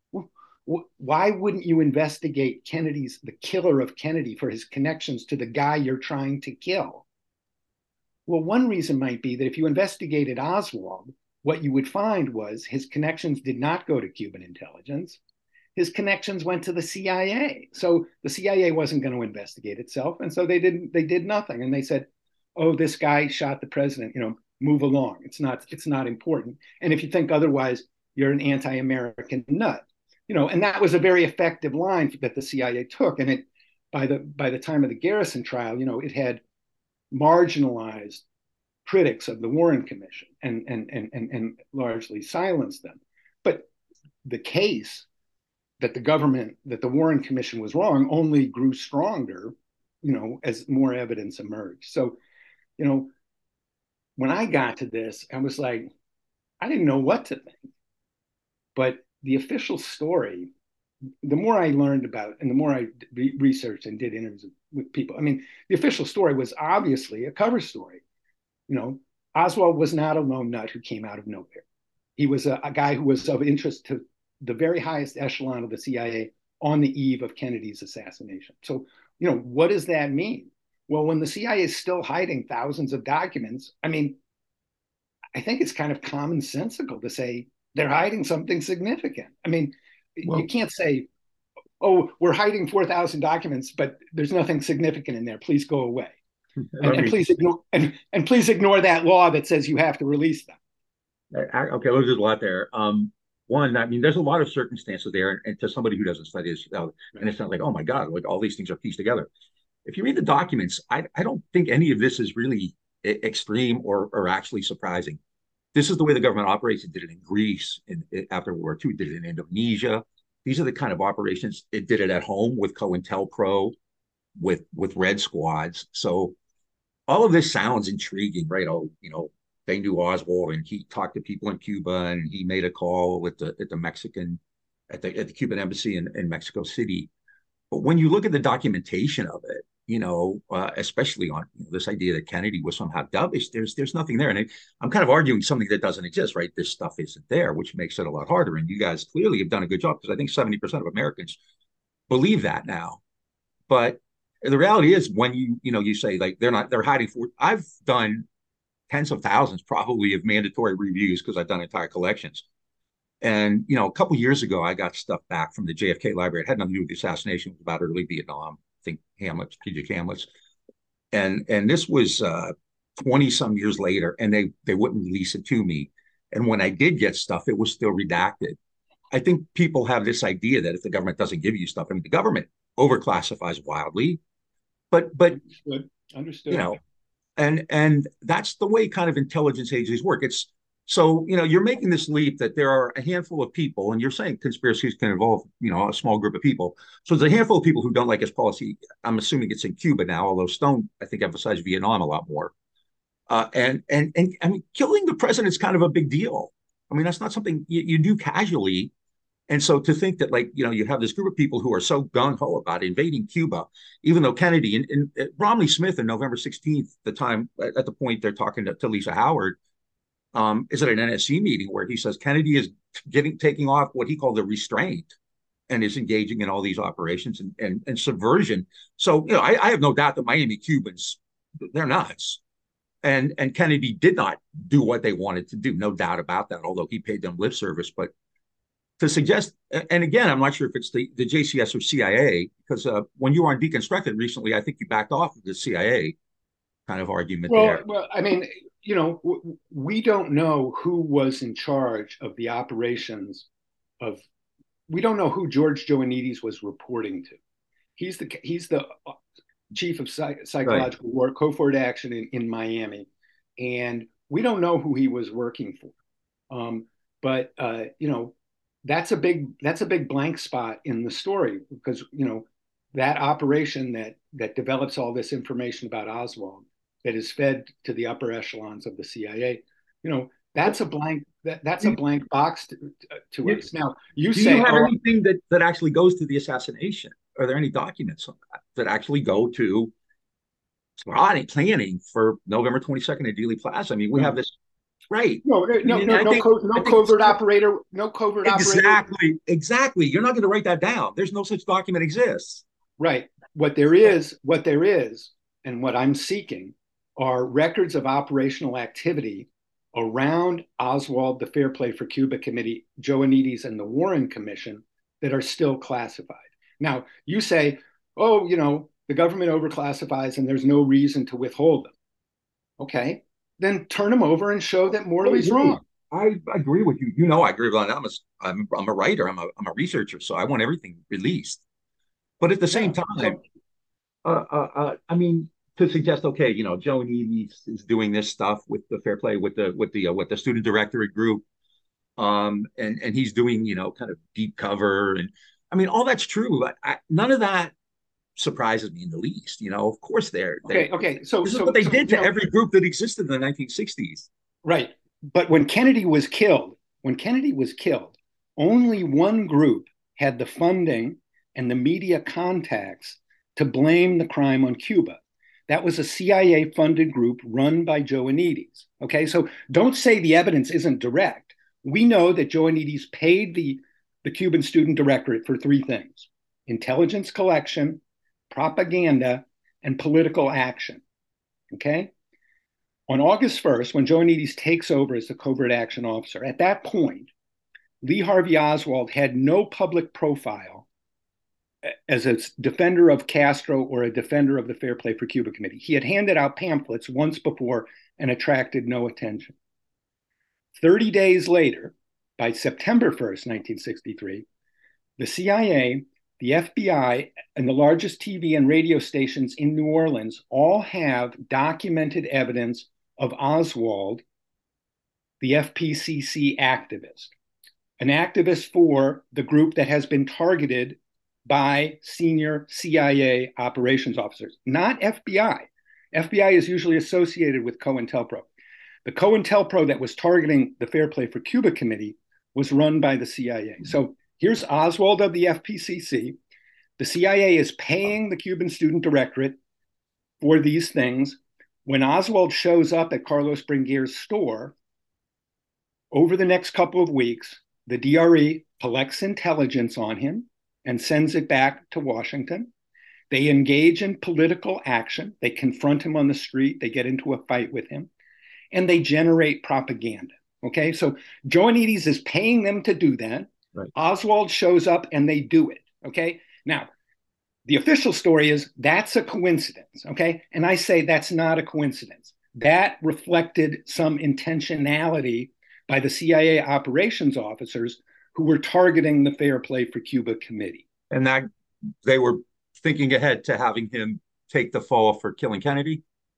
Why wouldn't you investigate Kennedy's, the killer of Kennedy, for his connections to the guy you're trying to kill? Well, one reason might be that if you investigated Oswald, what you would find was his connections did not go to Cuban intelligence. His connections went to the C I A. So the C I A wasn't going to investigate itself. And so they didn't, they did nothing. And they said, oh, this guy shot the president, you know, move along. It's not, it's not important. And if you think otherwise, you're an anti-American nut. You know, and that was a very effective line that the C I A took. And it, by the by the time of the Garrison trial, you know, it had marginalized critics of the Warren Commission and and and and, and largely silenced them. But the case that the government, that the Warren Commission was wrong, only grew stronger, you know, as more evidence emerged. So, you know, when I got to this, I was like, I didn't know what to think. But the official story, the more I learned about it and the more I re- researched and did interviews with people, I mean, the official story was obviously a cover story. You know, Oswald was not a lone nut who came out of nowhere. He was a, a guy who was of interest to the very highest echelon of the C I A on the eve of Kennedy's assassination. So, you know, what does that mean? Well, when the C I A is still hiding thousands of documents, I mean, I think it's kind of commonsensical to say they're hiding something significant. I mean, well, you can't say, oh, we're hiding four thousand documents, but there's nothing significant in there. Please go away. And, and please ignore and, and please ignore that law that says you have to release them. Okay, there's a lot there. Um, one, I mean, there's a lot of circumstances there, and, and to somebody who doesn't study this, uh, and it's not like, oh my God, like all these things are pieced together. If you read the documents, I, I don't think any of this is really extreme or, or actually surprising. This is the way the government operates. It did it in Greece in, in, after World War Two. It did it in Indonesia. These are the kind of operations. It did it at home with COINTELPRO, with with Red Squads. So all of this sounds intriguing, right? Oh, you know, they knew Oswald, and he talked to people in Cuba, and he made a call at the at the Mexican at the at the Cuban embassy in, in Mexico City. But when you look at the documentation of it, you know, uh, especially on you know, this idea that Kennedy was somehow dovish, there's there's nothing there. And I, I'm kind of arguing something that doesn't exist, right? This stuff isn't there, which makes it a lot harder. And you guys clearly have done a good job, because I think seventy percent of Americans believe that now. But the reality is, when you, you know, you say like they're not, they're hiding for, I've done tens of thousands probably of mandatory reviews because I've done entire collections. And, you know, a couple of years ago, I got stuff back from the J F K library. It had nothing to do with the assassination. It was about early Vietnam. I think Hamlet, strategic Hamlets. And, and this was uh, twenty some years later, and they, they wouldn't release it to me. And when I did get stuff, it was still redacted. I think people have this idea that if the government doesn't give you stuff, I mean, the government overclassifies wildly, but, but, Understood. Understood. you know, and, and that's the way kind of intelligence agencies work. It's, so, you know, you're making this leap that there are a handful of people, and you're saying conspiracies can involve, you know, a small group of people. So there's a handful of people who don't like his policy. I'm assuming it's in Cuba now, although Stone, I think, emphasized Vietnam a lot more. Uh, and, and, and I mean, killing the president is kind of a big deal. I mean, that's not something you, you do casually. And so to think that, like, you know, you have this group of people who are so gung-ho about invading Cuba, even though Kennedy and, and, and Romney Smith on November sixteenth, the time, at the point they're talking to, to Lisa Howard, Um, is at an N S C meeting where he says Kennedy is getting taking off what he called the restraint, and is engaging in all these operations and, and, and subversion. So, you know, I, I have no doubt that Miami Cubans, they're nuts. And, and Kennedy did not do what they wanted to do, no doubt about that, although he paid them lip service. But to suggest, and again, I'm not sure if it's the, the J C S or C I A, because uh, when you were on Deconstructed recently, I think you backed off of the C I A kind of argument well, there. Well, I mean, you know, w- we don't know who was in charge of the operations of, we don't know who George Joannides was reporting to. He's the he's the chief of psych- psychological right. war, covert action in, in Miami, and we don't know who he was working for. Um, but uh, you know, that's a big that's a big blank spot in the story, because you know that operation that that develops all this information about Oswald, that is fed to the upper echelons of the C I A. You know, that's a blank that, that's a blank box to, to you, us. Now, you do say, you have oh, anything that that actually goes to the assassination? Are there any documents on that that actually go to plotting, planning for November twenty-second at Dealey Plaza? I mean, we no. have this, right? No, no, I mean, no, no, think, co- no covert operator, no covert exactly, operator. Exactly, exactly. You're not going to write that down. There's no such document exists. Right. What there is, what there is, and what I'm seeking are records of operational activity around Oswald, the Fair Play for Cuba Committee, Joannides, and the Warren Commission that are still classified. Now, you say, oh, you know, the government overclassifies and there's no reason to withhold them. Okay, then turn them over and show that Morley's wrong. I agree with you. You know, I agree with that. I'm a, I'm, I'm a writer. I'm a, I'm a researcher, so I want everything released. But at the same yeah, time, so, uh, uh, uh, I mean, to suggest, okay, you know, Joannides is doing this stuff with the Fair Play, with the with the uh, with the student directorate group, um, and and he's doing, you know, kind of deep cover, and I mean, all that's true. But I, none of that surprises me in the least. You know, of course, they're okay. They, okay, so this so, is what they so, did to know, every group that existed in the nineteen sixties. Right, but when Kennedy was killed, when Kennedy was killed, only one group had the funding and the media contacts to blame the crime on Cuba. That was a C I A-funded group run by Joannides. Okay, so don't say the evidence isn't direct. We know that Joannides paid the, the Cuban Student Directorate for three things: intelligence collection, propaganda, and political action. Okay? On August first, when Joannides takes over as the covert action officer, at that point, Lee Harvey Oswald had no public profile as a defender of Castro or a defender of the Fair Play for Cuba Committee. He had handed out pamphlets once before and attracted no attention. thirty days later, by September first, nineteen sixty-three, the C I A, the F B I, and the largest T V and radio stations in New Orleans all have documented evidence of Oswald, the F P C C activist, an activist for the group that has been targeted by senior C I A operations officers, not F B I. F B I is usually associated with COINTELPRO. The COINTELPRO that was targeting the Fair Play for Cuba Committee was run by the C I A. So here's Oswald of the F P C C. The C I A is paying the Cuban Student Directorate for these things. When Oswald shows up at Carlos Bringuier's store, over the next couple of weeks, the D R E collects intelligence on him and sends it back to Washington. They engage in political action. They confront him on the street. They get into a fight with him, and they generate propaganda. Okay, so Joannides is paying them to do that. Right. Oswald shows up and they do it. Okay, now the official story is that's a coincidence. Okay, and I say that's not a coincidence. That reflected some intentionality by the C I A operations officers who were targeting the Fair Play for Cuba Committee. And that they were thinking ahead to having him take the fall for killing Kennedy?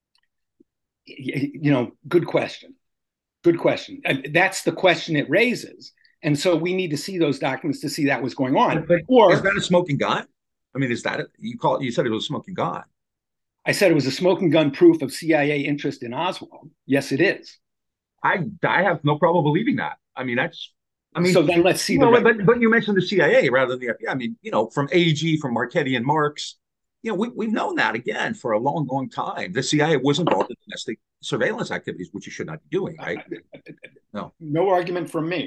You know, good question. Good question. That's the question it raises. And so we need to see those documents to see that was going on. But or is that a smoking gun? I mean, is that it? You call it, you said it was a smoking gun. I said it was a smoking gun proof of C I A interest in Oswald. Yes, it is. I I have no problem believing that. I mean, that's I mean, so then let's see. Well, the but but you mentioned the C I A rather than the F B I. I mean, you know, from A G, from Marchetti and Marks, you know, we we've known that again for a long, long time. The C I A was involved in domestic surveillance activities, which you should not be doing, right? No, no argument from me.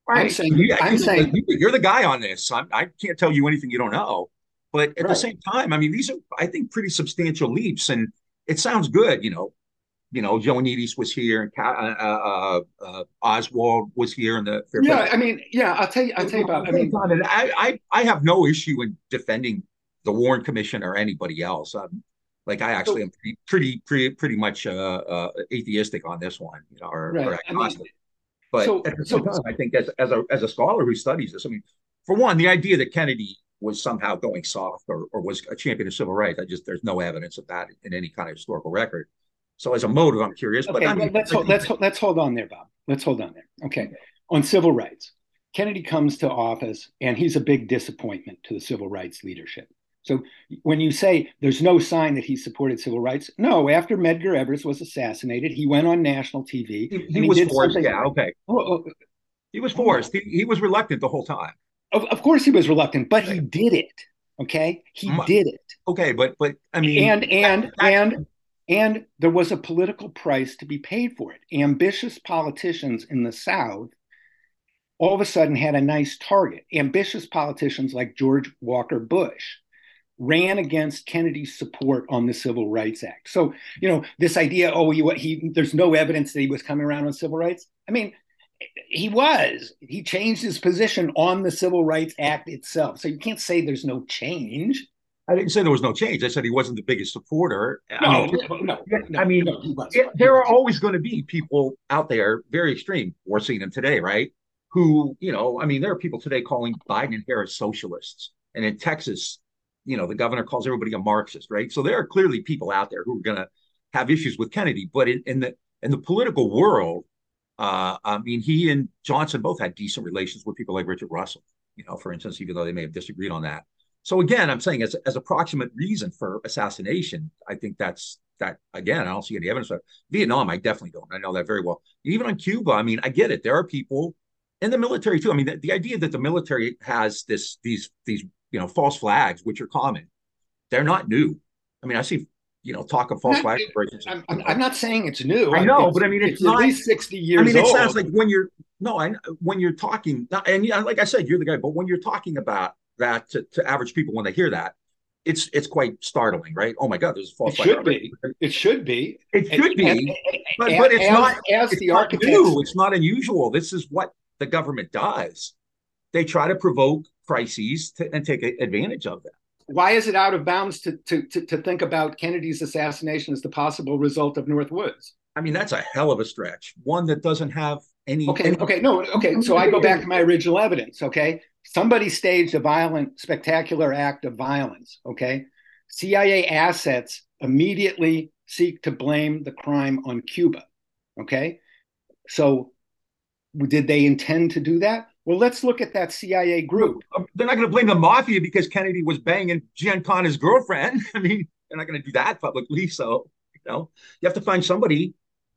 I'm Right. saying, You, I'm you, saying, you- you're the guy on this. I'm, I can't tell you anything you don't know. But at the right. same time, I mean, these are, I think, pretty substantial leaps. And it sounds good, you know. You know, Joannidis was here, and uh, uh, uh, Oswald was here, and the Yeah, Fairfax. I mean, yeah, I'll tell you, I'll tell you about, I mean, I, I, I have no issue in defending the Warren Commission or anybody else. Um, like I actually so, am pretty, pretty, pretty, pretty much uh, uh, atheistic on this one, you know, or, or right. I mean, agnostic. But so, at the same so, time, I think as as a as a scholar who studies this, I mean, for one, the idea that Kennedy was somehow going soft or, or was a champion of civil rights, I just there's no evidence of that in any kind of historical record. So as a motive, I'm curious. But okay, I mean, let's I hold, think let's let's hold on there, Bob. Let's hold on there. Okay, on civil rights, Kennedy comes to office, and he's a big disappointment to the civil rights leadership. So when you say there's no sign that he supported civil rights, no. After Medgar Evers was assassinated, he went on national T V he, he and he was did forced. something. Yeah, okay. Oh, oh, He was hold forced. on. He, he was reluctant the whole time. Of, of course, he was reluctant, but he Right. did it. Okay, he My, did it. okay, but but I mean, and that, and that, and and there was a political price to be paid for it. Ambitious politicians in the South all of a sudden had a nice target. Ambitious politicians like George Walker Bush ran against Kennedy's support on the Civil Rights Act. So, you know, this idea, oh, he, he there's no evidence that he was coming around on civil rights. I mean, he was. He changed his position on the Civil Rights Act itself. So you can't say there's no change. I didn't say there was no change. I said he wasn't the biggest supporter. I No, mean, no, no, I no, mean, no, he was. it, He there are was. always going to be people out there, very extreme. We're seeing them today, right? Who, you know, I mean, there are people today calling Biden and Harris socialists, and in Texas, you know, the governor calls everybody a Marxist, right? So there are clearly people out there who are going to have issues with Kennedy, but in, in the in the political world, uh, I mean, he and Johnson both had decent relations with people like Richard Russell, you know, for instance, even though they may have disagreed on that. So again, I'm saying as as approximate reason for assassination, I think that's that again, I don't see any evidence of it. Vietnam, I definitely don't. I know that very well. Even on Cuba, I mean, I get it. There are people in the military too. I mean, the, the idea that the military has this these these you know false flags, which are common, they're not new. I mean, I see you know talk of false Not, flag operations. I'm, You I'm, know, I'm not saying it's new. I I- know, It's, but I mean, it's it's at not. least sixty I years mean, it sounds old. like when you're no, I when you're talking, and yeah, like I said, you're the guy. But when you're talking about that to, to average people, when they hear that, it's it's quite startling, right? Oh my God, there's a false It flag should operation. be. It should be. It should As, be, but but it's as, not. as It's the not architects, new. It's not unusual. This is what the government does. They try to provoke crises to, and take advantage of them. why is it out of bounds to, to, to, to think about Kennedy's assassination as the possible result of North Woods? I mean, that's a hell of a stretch. One that doesn't have any. Okay, any okay, no, okay. So I go back to my original evidence. Okay, somebody staged a violent, spectacular act of violence. Okay, C I A assets immediately seek to blame the crime on Cuba. Okay, so did they intend to do that? Well, let's look at that C I A group. They're not going to blame the mafia because Kennedy was banging Giancana's girlfriend. I mean, they're not going to do that publicly. So, you know, you have to find somebody.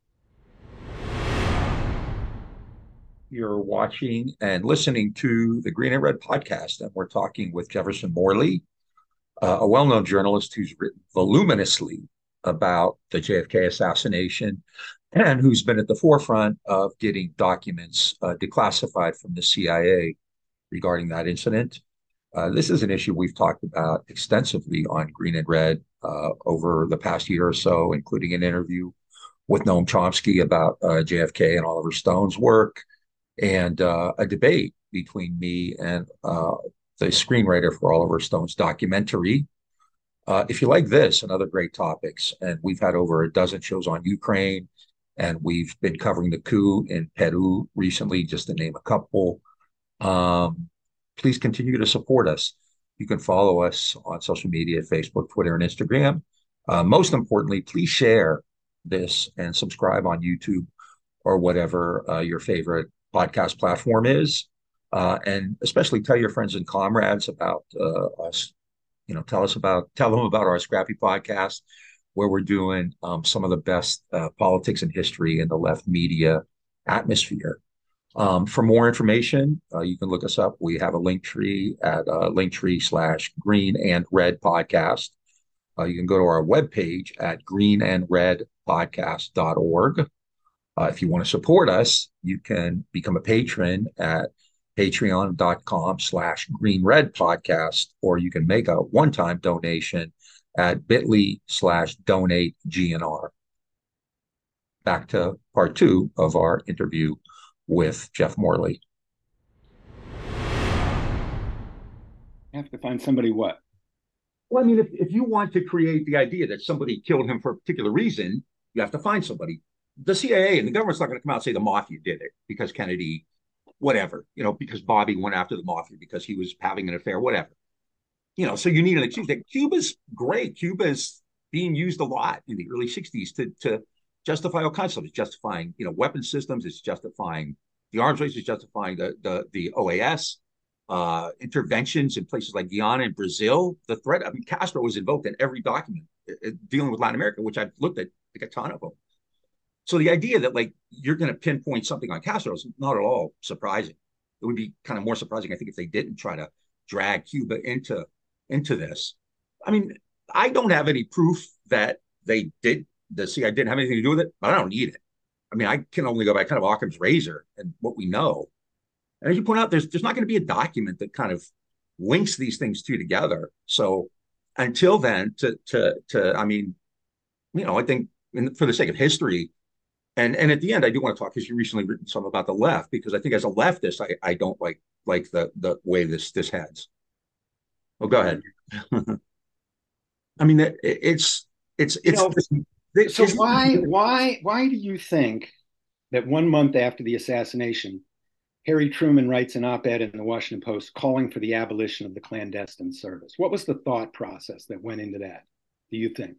You're watching and listening to the Green and Red podcast, and we're talking with Jefferson Morley, uh, a well-known journalist who's written voluminously about the J F K assassination and who's been at the forefront of getting documents uh, declassified from the C I A regarding that incident. Uh, this is an issue we've talked about extensively on Green and Red uh, over the past year or so, including an interview with Noam Chomsky about uh, J F K and Oliver Stone's work, and uh, a debate between me and uh, the screenwriter for Oliver Stone's documentary. Uh, if you like this and other great topics, and we've had over a dozen shows on Ukraine, and we've been covering the coup in Peru recently, just to name a couple, um, please continue to support us. You can follow us on social media, Facebook, Twitter, and Instagram. Uh, most importantly, please share this and subscribe on YouTube or whatever uh, your favorite podcast platform is. Uh, and especially tell your friends and comrades about uh, us. You know, tell us about, tell them about our Scrappy podcast, where we're doing um, some of the best uh, politics and history in the left media atmosphere. Um, for more information, uh, you can look us up. We have a link tree at uh, linktree slash green and red podcast. Uh, you can go to our webpage at green and red podcast dot org. Uh, if you want to support us, you can become a patron at patreon.com slash green red podcast, or you can make a one-time donation at bit.ly slash donate GNR. Back to part two of our interview with Jeff Morley. I have to find somebody what? Well, I mean, if, if you want to create the idea that somebody killed him for a particular reason, you have to find somebody. The C I A and the government's not going to come out and say the mafia did it because Kennedy, whatever, you know, because Bobby went after the mafia because he was having an affair, whatever. You know, so you need an excuse. Cuba's great. Cuba is being used a lot in the early sixties to, to justify all kinds of stuff. It's justifying, you know, weapon systems. It's justifying the arms race. It's justifying the, the, the O A S. Uh, interventions in places like Guyana and Brazil. The threat, I mean, Castro was invoked in every document uh, dealing with Latin America, which I've looked at like a ton of them. So the idea that like you're going to pinpoint something on Castro is not at all surprising. It would be kind of more surprising, I think, if they didn't try to drag Cuba into into this. I mean, I don't have any proof that they did. The C I A didn't have anything to do with it, but I don't need it. I mean, I can only go by kind of Occam's razor and what we know. And as you point out, there's there's not going to be a document that kind of links these things two together. So until then, to to to I mean, you know, I think in, for the sake of history, and and at the end, I do want to talk because you recently written some about the left, because I think as a leftist, I, I don't like like the the way this this heads. Well, go ahead. I mean, it, it's it's it's. You know, it's so it's, why why why do you think that one month after the assassination, Harry Truman writes an op-ed in the Washington Post calling for the abolition of the clandestine service? What was the thought process that went into that, do you think?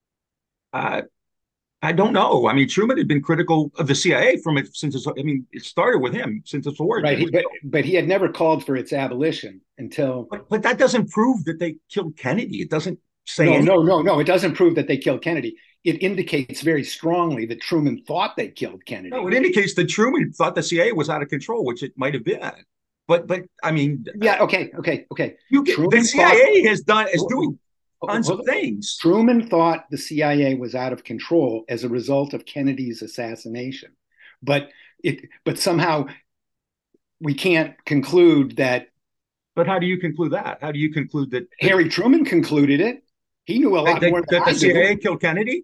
Uh, I don't know. I mean, Truman had been critical of the C I A from it since it's, I mean, it started with him since its origin. Right, he, but, but he had never called for its abolition until... But, but that doesn't prove that they killed Kennedy. It doesn't say No, anything. no, no, no. It doesn't prove that they killed Kennedy. It indicates very strongly that Truman thought they killed Kennedy. No, it indicates that Truman thought the C I A was out of control, which it might have been. But, but I mean... Yeah, okay, okay, okay. You get, the C I A thought, has done, is doing tons of things. Truman thought the C I A was out of control as a result of Kennedy's assassination. But it, but somehow we can't conclude that... But how do you conclude that? How do you conclude that... Harry Truman concluded it. He knew a lot that, more than that the C I A killed Kennedy?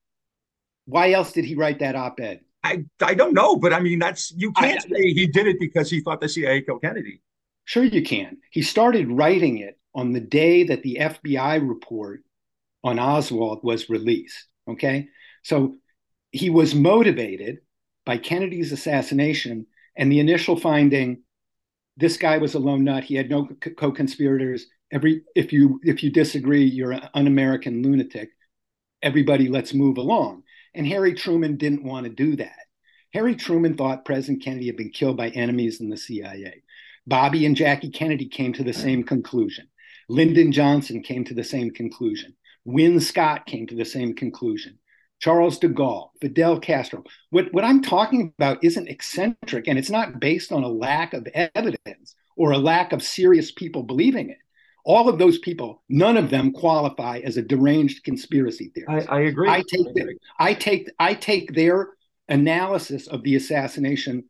Why else did he write that op-ed? I, I don't know, but I mean, that's you can't I, say he did it because he thought the C I A killed Kennedy. Sure you can. He started writing it on the day that the F B I report on Oswald was released, okay? So he was motivated by Kennedy's assassination and the initial finding, this guy was a lone nut, he had no co-conspirators. Every if you if you disagree, you're an un-American lunatic. Everybody, let's move along. And Harry Truman didn't want to do that. Harry Truman thought President Kennedy had been killed by enemies in the C I A. Bobby and Jackie Kennedy came to the same conclusion. Lyndon Johnson came to the same conclusion. Win Scott came to the same conclusion. Charles de Gaulle, Fidel Castro. What, what I'm talking about isn't eccentric, and it's not based on a lack of evidence or a lack of serious people believing it. All of those people, none of them qualify as a deranged conspiracy theorist. I, I agree. I take, I, the, agree. I take I take their analysis of the assassination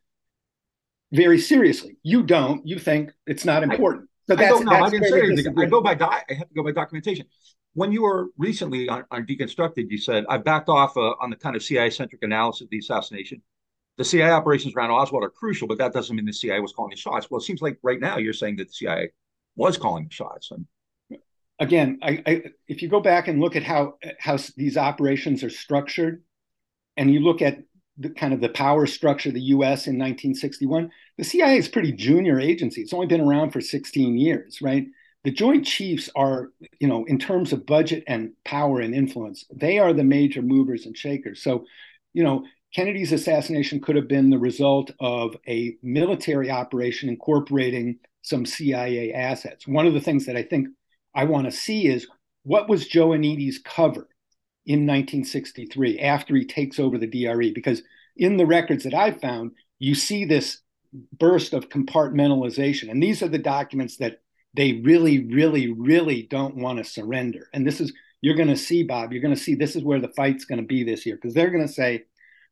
very seriously. You don't. You think it's not important. I, so that's, I don't know. that's I didn't say anything. I go by doc, I have to go by documentation. When you were recently on, on Deconstructed, you said I backed off uh, on the kind of C I A-centric analysis of the assassination. The C I A operations around Oswald are crucial, but that doesn't mean the C I A was calling the shots. Well, it seems like right now you're saying that the C I A was calling the shots. And again, I, I, if you go back and look at how how these operations are structured, and you look at the kind of the power structure of the U S in nineteen sixty-one, the C I A is a pretty junior agency. It's only been around for sixteen years, right? The Joint Chiefs are, you know, in terms of budget and power and influence, they are the major movers and shakers. So, you know, Kennedy's assassination could have been the result of a military operation incorporating some C I A assets. One of the things that I think I want to see is what was Joannides' cover in nineteen sixty-three after he takes over the D R E? Because in the records that I've found, you see this burst of compartmentalization. And these are the documents that they really, really, really don't want to surrender. And this is, you're going to see, Bob, you're going to see this is where the fight's going to be this year, because they're going to say,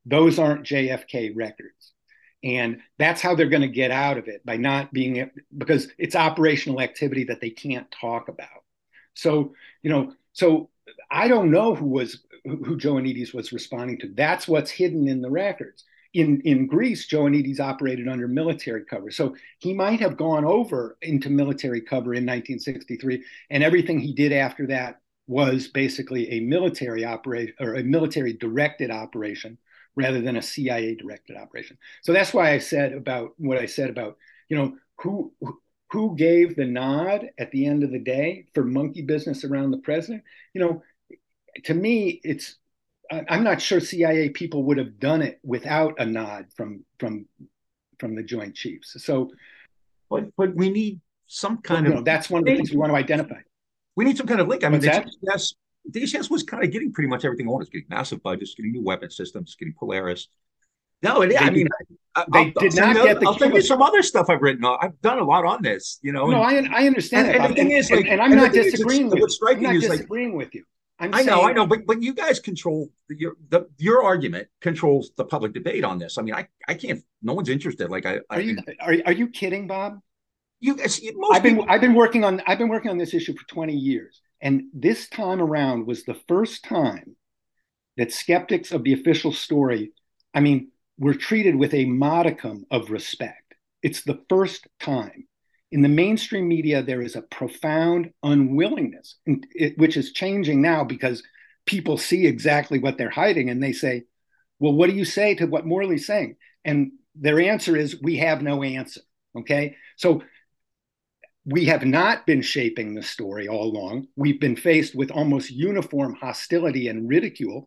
Those aren't J F K records. And that's how they're going to get out of it, by not being, because it's operational activity that they can't talk about. So, you know, so I don't know who was, who Joanides was responding to. That's what's hidden in the records. In, in Greece, Joanides operated under military cover. So he might have gone over into military cover in nineteen sixty-three, and everything he did after that was basically a military operation, or a military directed operation, rather than a C I A directed operation. So that's why I said about what I said about, you know, who who gave the nod at the end of the day for monkey business around the president. You know, to me, it's, I'm not sure C I A people would have done it without a nod from from from the Joint Chiefs. So, but but we need some kind well, of. No, that's one of the things we want to identify. We need some kind of link. I mean, What's that? Yes. The H S was kind of getting pretty much everything I wanted. It's getting massive budgets, getting new weapon systems, getting Polaris. No, it, I mean, I, they I'll, did I'll not you, get the. I'll send you some other stuff I've written. I've done a lot on this, you know. No, and, I I understand and, that. And the thing and, is, like, and, and I'm and not the disagreeing is, with what's striking you. I'm not is disagreeing like, with you. I'm I know, saying, I know, but but you guys control the, your the your argument controls the public debate on this. I mean, I I can't. No one's interested. Like, I are you are, are you kidding, Bob? You guys, most I've been people, I've been working on I've been working on this issue for twenty years. And this time around was the first time that skeptics of the official story, I mean, were treated with a modicum of respect. It's the first time. In the mainstream media, there is a profound unwillingness, which is changing now because people see exactly what they're hiding and they say, well, what do you say to what Morley's saying? And their answer is, we have no answer. Okay. So we have not been shaping the story all along. We've been faced with almost uniform hostility and ridicule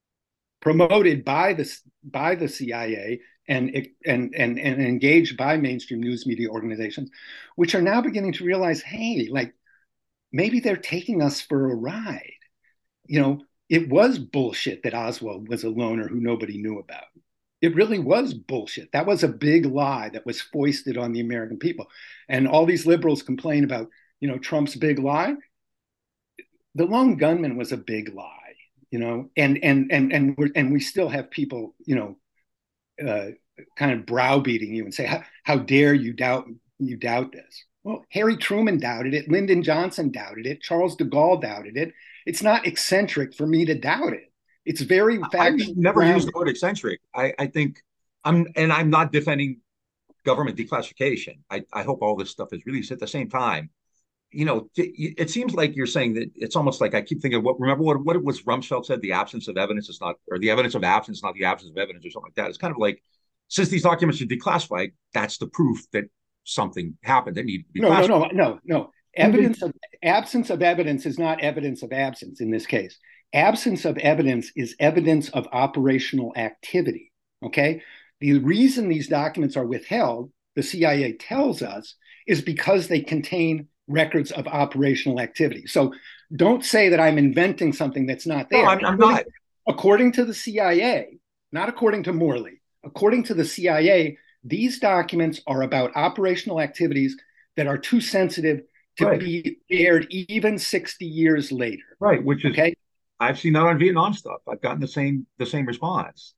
promoted by the, by the C I A and, and, and, and engaged by mainstream news media organizations, which are now beginning to realize, hey, like, maybe they're taking us for a ride. You know, it was bullshit that Oswald was a loner who nobody knew about. It really was bullshit. That was a big lie that was foisted on the American people. And all these liberals complain about, you know, Trump's big lie. The lone gunman was a big lie, you know, and and and and we're, and we still have people, you know, uh, kind of browbeating you and say, how, how dare you doubt you doubt this? Well, Harry Truman doubted it. Lyndon Johnson doubted it. Charles de Gaulle doubted it. It's not eccentric for me to doubt it. It's very factual. I've never grounded. used the word eccentric. I, I think I'm, and I'm not defending government declassification. I, I hope all this stuff is released at the same time. You know, it seems like you're saying that it's almost like I keep thinking, what, remember what, what it was Rumsfeld said, the absence of evidence is not, or the evidence of absence, not the absence of evidence or something like that. It's kind of like, since these documents are declassified, that's the proof that something happened that needed to be no, classified. No, no, no, no. Evidence of absence of evidence is not evidence of absence in this case. Absence of evidence is evidence of operational activity, okay? The reason these documents are withheld, the C I A tells us, is because they contain records of operational activity. So don't say that I'm inventing something that's not there. No, I'm, I'm not. According to the C I A, not according to Morley, according to the C I A, these documents are about operational activities that are too sensitive to right. be aired even sixty years later. Right, which is okay. I've seen that on Vietnam stuff. I've gotten the same the same response.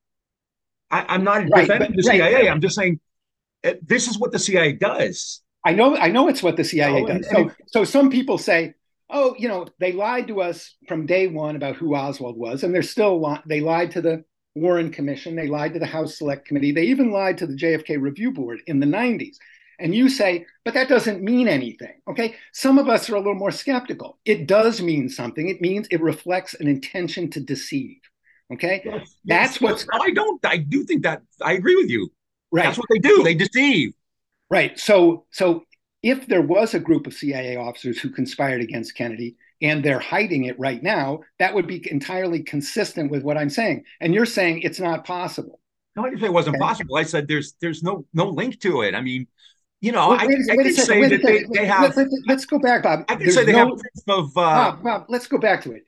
I, I'm not right, defending but, the C I A. Right. I'm just saying uh, this is what the C I A does. I know. I know it's what the C I A oh, does. And, so, and so some people say, "Oh, you know, they lied to us from day one about who Oswald was, and they're still li- they lied to the Warren Commission. They lied to the House Select Committee. They even lied to the J F K Review Board in the nineties." And you say, but that doesn't mean anything, okay? Some of us are a little more skeptical. It does mean something. It means it reflects an intention to deceive, okay? Yes, That's yes, what's... No, I don't, I do think that, I agree with you. Right. That's what they do, they deceive. Right, so, so if there was a group of C I A officers who conspired against Kennedy and they're hiding it right now, that would be entirely consistent with what I'm saying. And you're saying it's not possible. No, I didn't say it wasn't okay. possible. I said there's there's no no link to it. I mean, you know, wait, I, wait, I wait can say that they, they have. Let, let, let's go back, Bob. I can There's say they no, have proof of. Uh, Bob, Bob, let's go back to it.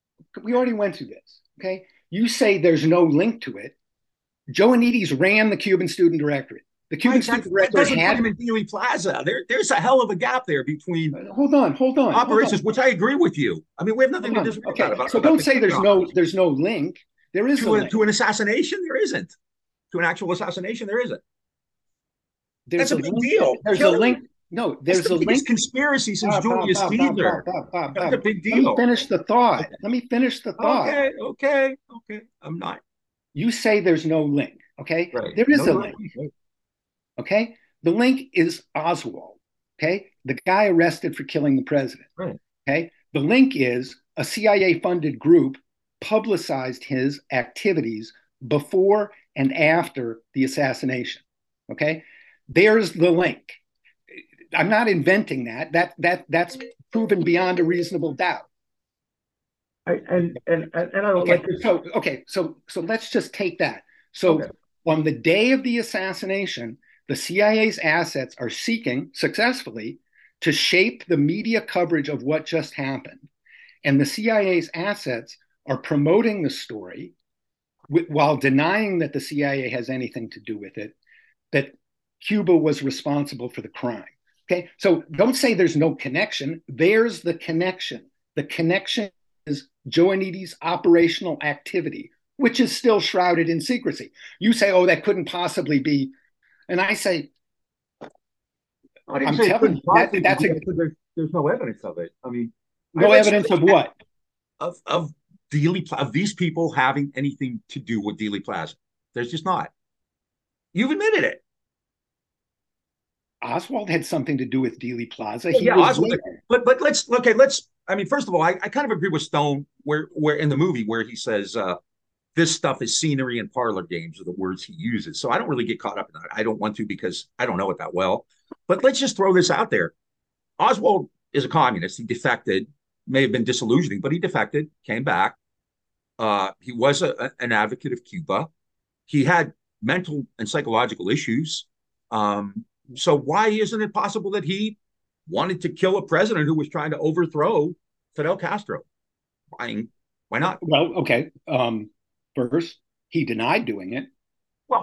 We already went through this. Okay, you say there's no link to it. Joanides ran the Cuban Student Directorate. The Cuban right, Student that, Directorate that doesn't had. put him in Dealey Plaza. There, there's a hell of a gap there between. Hold on, hold on. Operations, hold on. which I agree with you. I mean, we have nothing hold to disagree okay. about. So about don't say there's job. no there's no link. There is to a a, link. to an assassination. There isn't. To an actual assassination, there isn't. There's That's a, a big link. deal. There's Killing, a link. No, that's there's the a biggest link. conspiracy since Bob, Bob, Julius Bob, Bob, Caesar. Bob, Bob, Bob, That's a Bob. big Let me deal. finish the thought. Let me finish the thought. Okay, okay, okay. I'm not You say there's no link. Okay, right. there is No, a no, link. no. Okay, the link is Oswald. Okay, the guy arrested for killing the president. Right. Okay, the link is a C I A-funded group publicized his activities before and after the assassination. Okay, there's the link. I'm not inventing that. That that that's proven beyond a reasonable doubt. I, and, and and and I don't Okay, like this. so okay, so so let's just take that. So Okay. on the day of the assassination, the C I A's assets are seeking successfully to shape the media coverage of what just happened. And the C I A's assets are promoting the story while denying that the C I A has anything to do with it, that Cuba was responsible for the crime. Okay, so don't say there's no connection. There's the connection. The connection is Joannides' operational activity, which is still shrouded in secrecy. You say, oh, that couldn't possibly be. And I say, I didn't I'm say it telling couldn't you, that, possibly that's be. a, I said there's, there's no evidence of it. I mean, I no read evidence of something what? of of Dealey Pla- of these people having anything to do with Dealey Plaza. There's just not. You've admitted it. Oswald had something to do with Dealey Plaza. Well, He yeah, was Oswald. there. But but let's okay. Let's. I mean, first of all, I, I kind of agree with Stone where where in the movie where he says uh, this stuff is scenery and parlor games are the words he uses. So I don't really get caught up in that. I don't want to because I don't know it that well. But let's just throw this out there. Oswald is a communist. He defected, may have been disillusioning, but he defected, came back. Uh, he was a, an advocate of Cuba. He had mental and psychological issues. Um, so why isn't it possible that he wanted to kill a president who was trying to overthrow Fidel Castro? Why, why not? Well, okay. Um, first, he denied doing it. Well,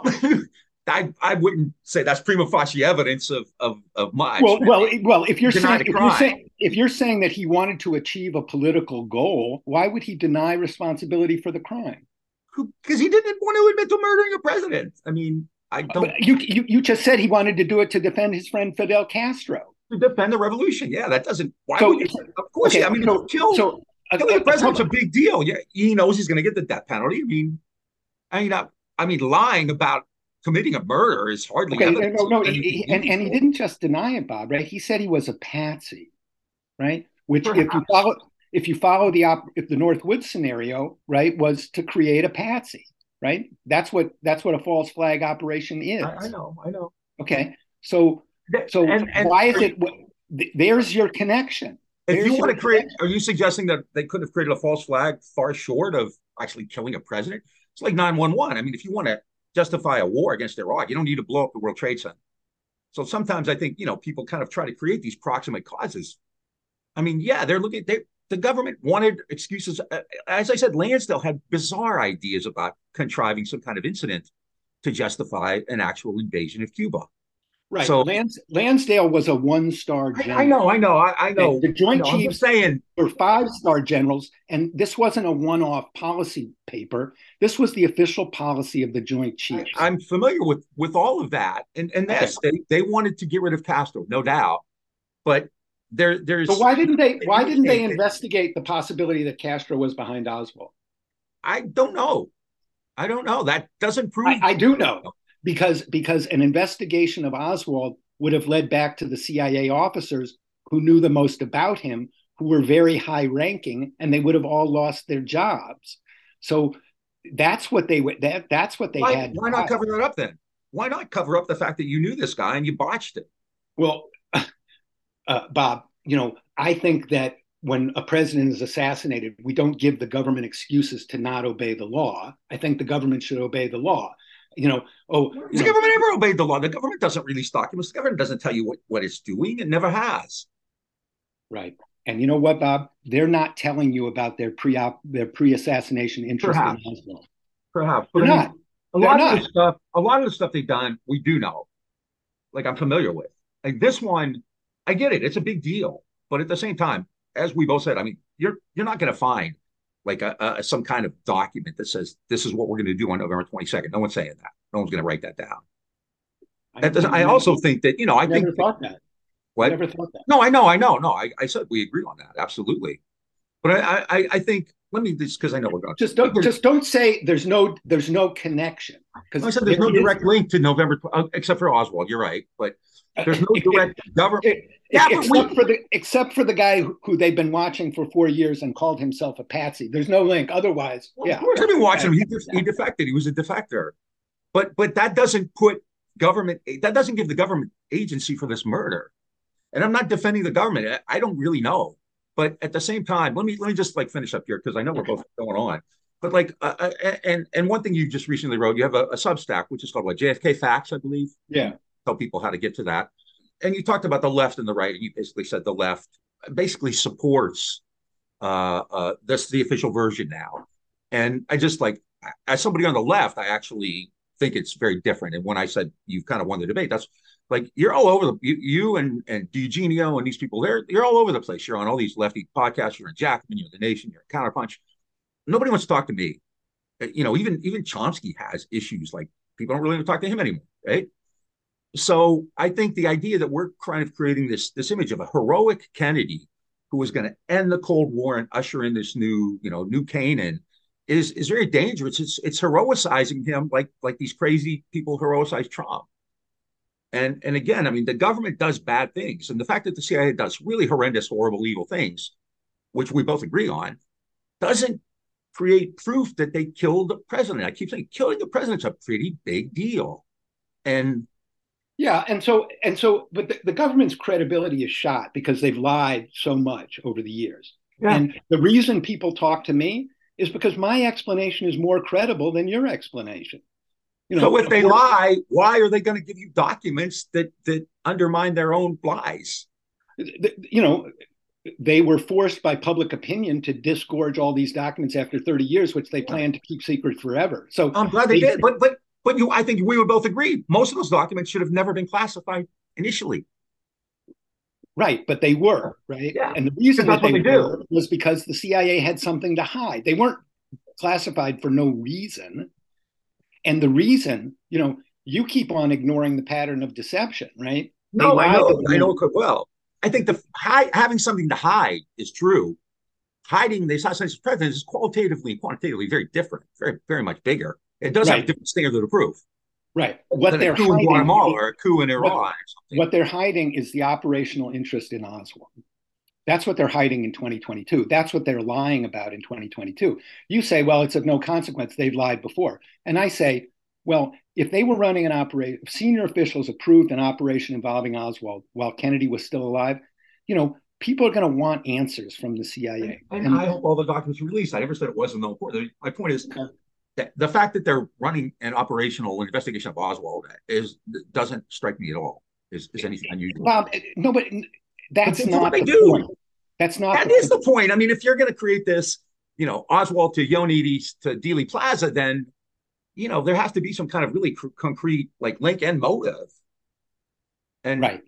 I, I wouldn't say that's prima facie evidence of of, of much. Well, well, well. If you're Deny saying the if you're saying if you're saying that he wanted to achieve a political goal, why would he deny responsibility for the crime? Because he didn't want to admit to murdering a president. I mean, I don't. But you, you you just said he wanted to do it to defend his friend Fidel Castro. To defend the revolution. Yeah, that doesn't. Why So, would you? Of course, okay, yeah. I mean, so, kill, so a, killing a, a president's a, a big deal. Yeah, he knows he's going to get the death penalty. I mean, I mean, I, I mean, lying about committing a murder is hardly okay, evidence. no, no, of he, anything and and he meaningful. didn't just deny it, Bob. Right? He said he was a patsy, right? Which, if you Perhaps. follow, if you follow the op, if the Northwood scenario, right, was to create a patsy, right? That's what that's what a false flag operation is. I, I know, I know. Okay, so so And, and why is are it? you- There's your connection. If There's you your want to create, connection. are you suggesting that they could have created a false flag far short of actually killing a president? It's like nine one one. I mean, if you want to justify a war against Iraq, you don't need to blow up the World Trade Center. So sometimes I think, you know, people kind of try to create these proximate causes. I mean, yeah, they're looking, they, the government wanted excuses. As I said, Lansdale had bizarre ideas about contriving some kind of incident to justify an actual invasion of Cuba. Right. So Lans, Lansdale was a one-star general. I, I know, I know, I, I know. The Joint I know, Chiefs saying were five-star generals, and this wasn't a one-off policy paper. This was the official policy of the Joint Chiefs. I, I'm familiar with with all of that, and and yes, okay. they they wanted to get rid of Castro, no doubt, but there there's. So why didn't they? Why didn't they investigate the possibility that Castro was behind Oswald? I don't know. I don't know. That doesn't prove. I, I do know. Because, because an investigation of Oswald would have led back to the C I A officers who knew the most about him, who were very high ranking, and they would have all lost their jobs. So that's what they would that that's what they why, had. Why not cover that up then? Why not cover up the fact that you knew this guy and you botched it? Well, uh, Bob, you know, I think that when a president is assassinated, we don't give the government excuses to not obey the law. I think the government should obey the law. You know, oh, the you government know, ever obeyed the law? The government doesn't release documents. The government doesn't tell you what, what it's doing. It never has. Right. And you know what, Bob? They're not telling you about their pre their pre-assassination interest Perhaps. in Oswald. Perhaps. But They're I mean, not. A They're lot not. of the stuff, a lot of the stuff they've done, we do know. Like I'm familiar with. Like this one, I get it. It's a big deal. But at the same time, as we both said, I mean, you're you're not going to find like a, a some kind of document that says this is what we're going to do on November twenty-second. No one's saying that. No one's going to write that down. That doesn't, I, I also think that, you know, I, I think never thought that. What? I never thought that. No, I know, I know, no. I, I said we agree on that, absolutely. But I, I, I think let me just because I know we're going. Just don't, just don't say there's no, there's no connection. Because I said there's no direct link to November, except for Oswald. You're right, but there's no direct it, government. It, yeah, except we, for the except for the guy who, who they've been watching for four years and called himself a patsy. There's no link. Otherwise, well, yeah. Of course, I've been watching him. He, he defected. He was a defector. But but that doesn't put government. That doesn't give the government agency for this murder. And I'm not defending the government. I, I don't really know. But at the same time, let me let me just like finish up here because I know we're both going on. But like, uh, and and one thing you just recently wrote, you have a, a Substack which is called what, J F K Facts, I believe. Yeah. Tell people how to get to that. And you talked about the left and the right, and you basically said the left basically supports uh, uh, this the official version now. And I just like, as somebody on the left, I actually think it's very different. And when I said you've kind of won the debate, that's like you're all over the you, you and and Eugenio and these people. They're you're all over the place. You're on all these lefty podcasts. You're in Jackman. You're in The Nation. You're in Counterpunch. Nobody wants to talk to me. You know, even even Chomsky has issues. Like people don't really want to talk to him anymore, right? So I think the idea that we're kind of creating this this image of a heroic Kennedy who was going to end the Cold War and usher in this new, you know, new Canaan is is very dangerous. It's it's heroicizing him like like these crazy people heroicize Trump. And and again, I mean, the government does bad things, and the fact that the C I A does really horrendous, horrible, evil things, which we both agree on, doesn't create proof that they killed the president. I keep saying killing the president's a pretty big deal. And yeah, and so and so, but the, the government's credibility is shot because they've lied so much over the years. Yeah. And the reason people talk to me is because my explanation is more credible than your explanation. You know, so if they lie, why are they going to give you documents that that undermine their own lies? You know, they were forced by public opinion to disgorge all these documents after thirty years, which they plan to keep secret forever. So I'm glad they, they did, but but but you, I think we would both agree most of those documents should have never been classified initially. Right, but they were, right? Yeah. And the reason that they, they were was because the C I A had something to hide. They weren't classified for no reason. And the reason, you know, you keep on ignoring the pattern of deception, right? No, I know, I know it quite well. I think the hi, having something to hide is true. Hiding the assassination of president is qualitatively and quantitatively very different, very, very much bigger. It does right. have a different standard of proof. Right. What they're a coup hiding, in Guatemala or a coup in Iran what, or something. What they're hiding is the operational interest in Oswald. That's what they're hiding in twenty twenty-two. That's what they're lying about in twenty twenty-two. You say, well, it's of no consequence. They've lied before. And I say, well, if they were running an operation, if senior officials approved an operation involving Oswald while Kennedy was still alive, you know, people are going to want answers from the C I A. And, and, and I hope all the documents are released. I never said it wasn't no important. My point is that the fact that they're running an operational investigation of Oswald is doesn't strike me at all. Is, is anything unusual? Well, no, but that's but not what they the do. Point. That's not. That the is point. the point. I mean, if you're going to create this, you know, Oswald to Ioannidis to Dealey Plaza, then you know, there has to be some kind of really cr- concrete like link and motive. And right.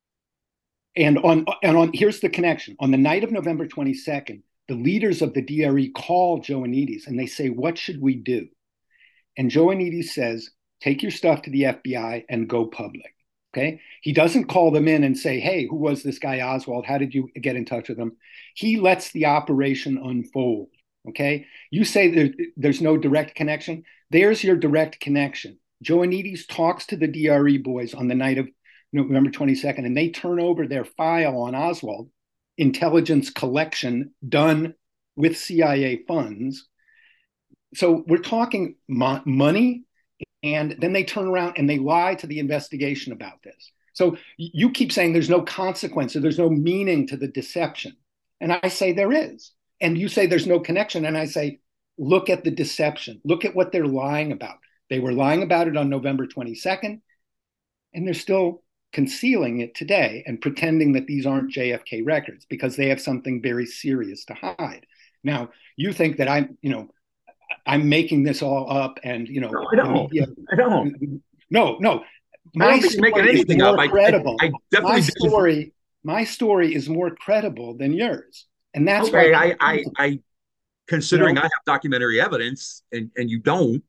And on and on here's the connection. On the night of November twenty-second, the leaders of the D R E call Ioannidis and they say, what should we do? And Ioannidis says, take your stuff to the F B I and go public. Okay. He doesn't call them in and say, hey, who was this guy Oswald? How did you get in touch with him? He lets the operation unfold. Okay. You say there, there's no direct connection. There's your direct connection. Ioannidis talks to the D R E boys on the night of November twenty-second, and they turn over their file on Oswald, intelligence collection done with C I A funds. So we're talking mo- money, and then they turn around and they lie to the investigation about this. So you keep saying there's no consequence or there's no meaning to the deception. And I say there is. And you say there's no connection. And I say, look at the deception. Look at what they're lying about. They were lying about it on November twenty-second, and they're still concealing it today and pretending that these aren't J F K records because they have something very serious to hide. Now, you think that I'm, you know, I'm making this all up and, you know, no, I don't. Media, I don't. No, no. My I don't think you're making anything up. I, credible. I, I definitely my story, my story is more credible than yours. And that's okay, why I, I, I considering You know, I have documentary evidence and, and you don't,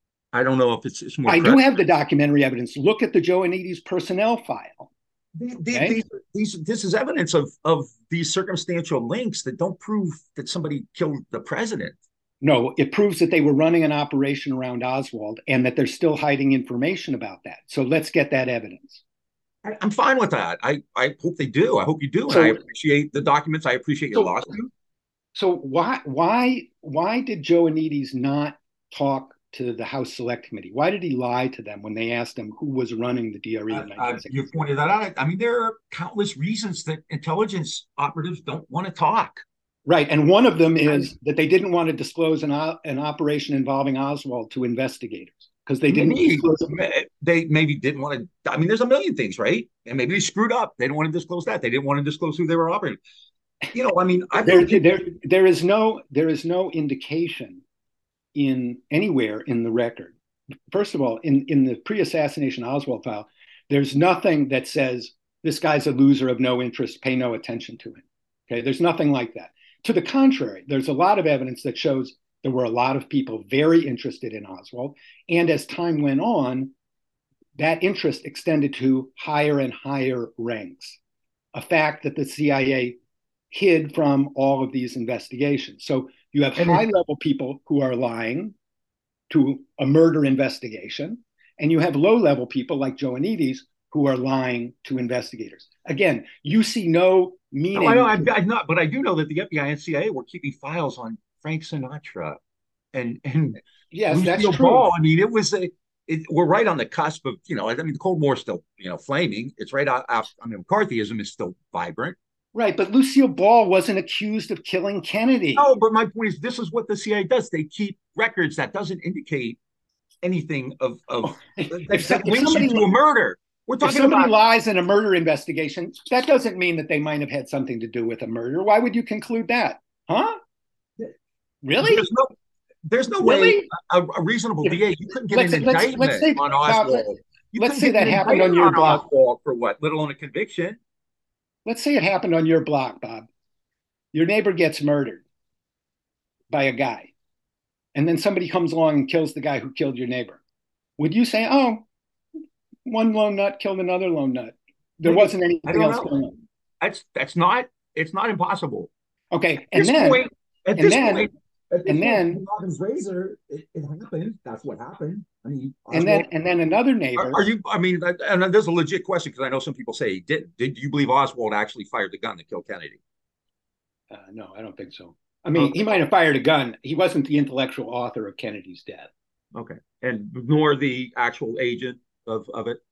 I don't know if it's, it's more I do credible. have the documentary evidence. Look at the Joanides personnel file. The, Okay? these, these, this is evidence of, of these circumstantial links that don't prove that somebody killed the president. No, it proves that they were running an operation around Oswald and that they're still hiding information about that. So let's get that evidence. I, I'm fine with that. I, I hope they do. I hope you do. And So, I appreciate the documents. I appreciate your so, lawsuit. so why why why did Joanides not talk to the House Select Committee? Why did he lie to them when they asked him who was running the D R E in Uh, uh, you nineteen sixty? pointed that out. I mean, there are countless reasons that intelligence operatives don't want to talk. Right, and one of them is that they didn't want to disclose an, an operation involving Oswald to investigators because they didn't Maybe disclose. they maybe didn't want to. I mean, there's a million things, right? And maybe they screwed up. They didn't want to disclose that. They didn't want to disclose who they were operating. You know, I mean, I there, there, there is no there is no indication in anywhere in the record. First of all, in, in the pre-assassination Oswald file, there's nothing that says this guy's a loser of no interest, pay no attention to him. Okay, there's nothing like that. To the contrary, there's a lot of evidence that shows there were a lot of people very interested in Oswald. And as time went on, that interest extended to higher and higher ranks, a fact that the C I A hid from all of these investigations. So you have high-level people who are lying to a murder investigation, and you have low-level people like Joanides who are lying to investigators. Again, you see no meaning. No, I know, I'm, I'm not, but I do know that the F B I and C I A were keeping files on Frank Sinatra and and yes, Lucille that's true. Ball. I mean, it was a. It, we're right on the cusp of, you know, I mean, the Cold War's still, you know, flaming. It's right out. I mean, McCarthyism is still vibrant. Right, but Lucille Ball wasn't accused of killing Kennedy. No, but my point is, this is what the C I A does. They keep records that doesn't indicate anything of of if, that, that if links somebody, you to a murder. We're talking if somebody about lies in a murder investigation, that doesn't mean that they might have had something to do with a murder. Why would you conclude that? Huh? Really? There's no, there's no really? way a, a reasonable D A, you couldn't get let's, an let's, indictment let's say, on Oswald. You let's say that happened on your on block. Oswald for what? Let alone a conviction. Let's say it happened on your block, Bob. Your neighbor gets murdered by a guy, and then somebody comes along and kills the guy who killed your neighbor. Would you say, oh, one lone nut killed another lone nut? There wasn't anything else know. going on. That's that's not it's not impossible. Okay, and then point, at and this then point, at this and point, then Robin's razor, it, it happened. That's what happened. I mean, Oswald, and then and then another neighbor. Are, are you? I mean, and there's a legit question because I know some people say he did. Did you believe Oswald actually fired the gun to kill Kennedy? Uh, no, I don't think so. I mean, okay. He might have fired a gun. He wasn't the intellectual author of Kennedy's death. Okay, and nor the actual agent of of it.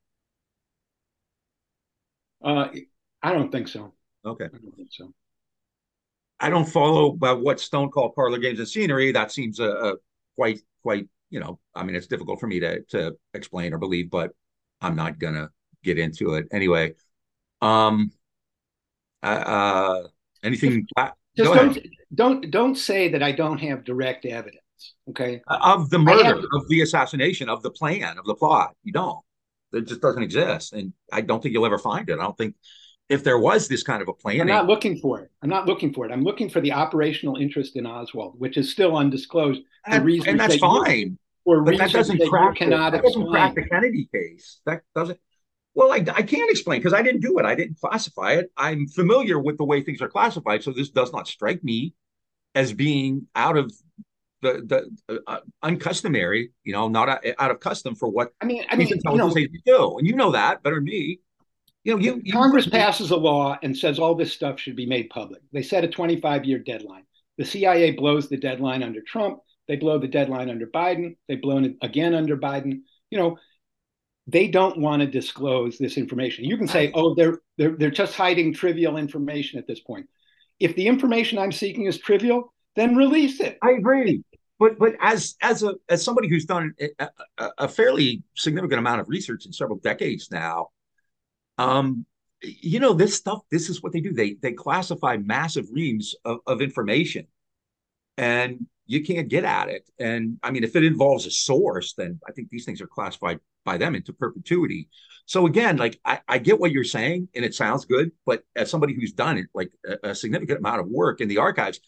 Uh, I don't think so. Okay, I don't think so. I don't follow uh, what Stone called parlor games and scenery. That seems a uh, uh, quite quite. You know, I mean, it's difficult for me to to explain or believe, but I'm not gonna get into it anyway. Um. Uh. Anything? Just, just don't don't don't say that I don't have direct evidence. Okay. Of the murder, have, of the assassination, of the plan, of the plot. You don't. It just doesn't exist, and I don't think you'll ever find it. I don't think if there was this kind of a plan. I'm not looking for it. I'm not looking for it. I'm looking for the operational interest in Oswald, which is still undisclosed. And, and that's that fine. You, for but that doesn't that crack. Cannot that doesn't crack the Kennedy case. That doesn't. Well, I, I can't explain because I didn't do it. I didn't classify it. I'm familiar with the way things are classified, so this does not strike me as being out of the the uh, uncustomary. You know, not a, out of custom for what I mean. I mean, intelligence you know, agencies do, and you know that better than me. You know, you, you Congress you, passes a law and says all this stuff should be made public. They set a twenty-five year deadline. The C I A blows the deadline under Trump. They blow the deadline under Biden. They've blown it again under Biden. You know, they don't want to disclose this information. You can say, oh, they're they're they're just hiding trivial information at this point. If the information I'm seeking is trivial, then release it. I agree. But but as as a as somebody who's done a, a, a fairly significant amount of research in several decades now, um, you know, this stuff, this is what they do. They they classify massive reams of, of information, and you can't get at it. And I mean, if it involves a source, then I think these things are classified by them into perpetuity. So again, like I, I get what you're saying, and it sounds good, but as somebody who's done it, like a, a significant amount of work in the archives,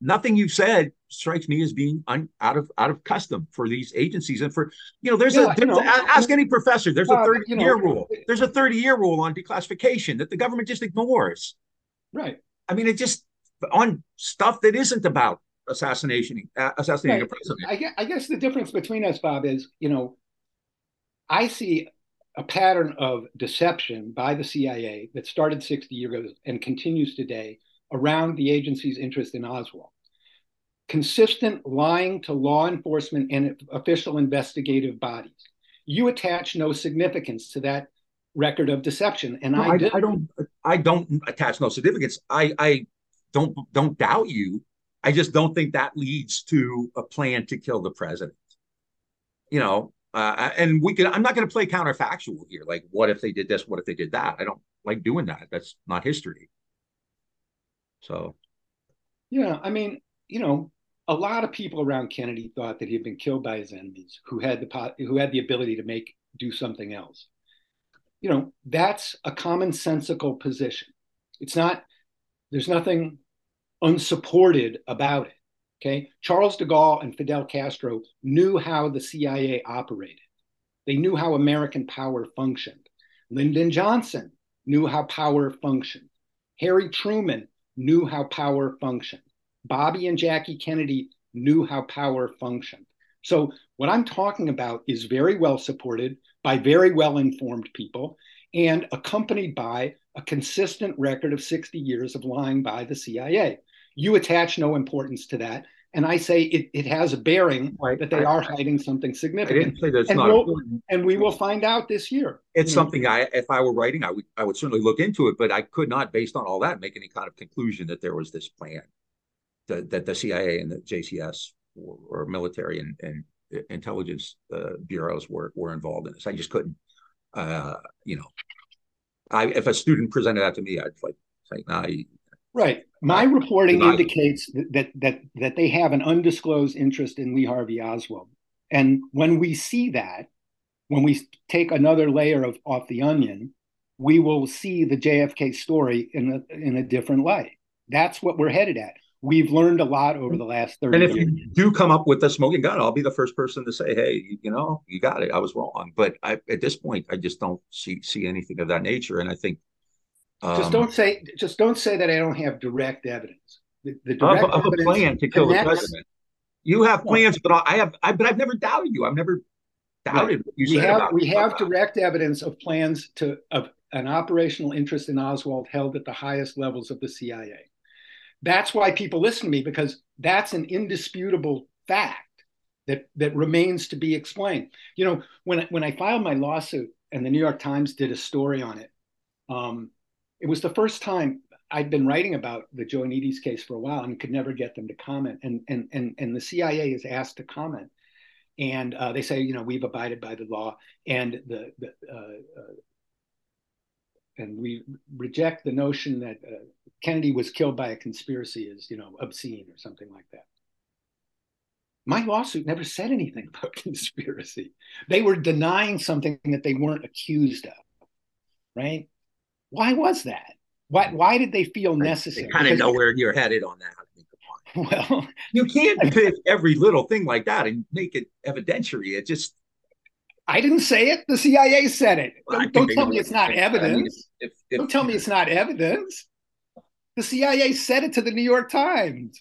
nothing you've said strikes me as being un, out of out of custom for these agencies. And for, you know, there's Yeah, a, there's you know, a ask any professor, there's a uh, thirty you year know, rule. There's a thirty year rule on declassification that the government just ignores. right. I mean, it just on stuff that isn't about assassination, uh, assassinating Right. a president. I guess, I guess the difference between us, Bob, is, you know, I see a pattern of deception by the C I A that started sixty years ago and continues today around the agency's interest in Oswald. Consistent lying to law enforcement and official investigative bodies. You attach no significance to that record of deception, and No, I, I, do. I don't. I don't attach no significance. I, I don't don't doubt you. I just don't think that leads to a plan to kill the president. You know, uh, and we can. I'm not going to play counterfactual here. Like, what if they did this? What if they did that? I don't like doing that. That's not history. So, yeah, I mean, you know, a lot of people around Kennedy thought that he had been killed by his enemies, who had the who had the ability to make do something else. You know, that's a commonsensical position. It's not. There's nothing unsupported about it. Okay, Charles de Gaulle and Fidel Castro knew how the C I A operated. They knew how American power functioned. Lyndon Johnson knew how power functioned. Harry Truman knew how power functioned. Bobby and Jackie Kennedy knew how power functioned. So what I'm talking about is very well supported by very well-informed people and accompanied by a consistent record of sixty years of lying by the C I A. You attach no importance to that. And I say it, it has a bearing I, that they I, are hiding something I significant. didn't say that's and not we'll, important. and we will find out this year. It's you know. something I, if I were writing, I would, I would certainly look into it, but I could not, based on all that, make any kind of conclusion that there was this plan that, that the C I A and the J C S or, or military and, and intelligence uh, bureaus were were involved in this. I just couldn't. Uh, you know, I if a student presented that to me, I'd like say, "Nah." You, Right. My reporting I, indicates that that that they have an undisclosed interest in Lee Harvey Oswald, and when we see that, when we take another layer of off the onion, we will see the J F K story in a in a different light. That's what we're headed at. We've learned a lot over the last thirty years. And if years. you do come up with a smoking gun, I'll be the first person to say, "Hey, you know, you got it. I was wrong." But I, at this point, I just don't see see anything of that nature. And I think um, just don't say just don't say that I don't have direct evidence. The, the direct of, of a plan to kill connects, the president. You have plans, no. but I have. I, but I've never doubted you. I've never doubted right. what you we said have, about We about have that. direct evidence of plans to of an operational interest in Oswald held at the highest levels of the C I A. That's why people listen to me, because that's an indisputable fact that that remains to be explained. You know, when when I filed my lawsuit and the New York Times did a story on it, um, it was the first time I'd been writing about the Joanides case for a while and could never get them to comment. And and and and the C I A is asked to comment, and uh, they say, you know, we've abided by the law, and the, the uh, uh, and we reject the notion that uh, Kennedy was killed by a conspiracy as, you know, obscene or something like that. My lawsuit never said anything about conspiracy. They were denying something that they weren't accused of, right? Why was that? Why, why did they feel necessary? They kind of know where you're headed on that. Well, you can't pick every little thing like that and make it evidentiary. It just. I didn't say it. The C I A said it. Well, don't don't tell me it's not evidence. I mean, if, if, don't tell me it's not evidence. The C I A said it to the New York Times.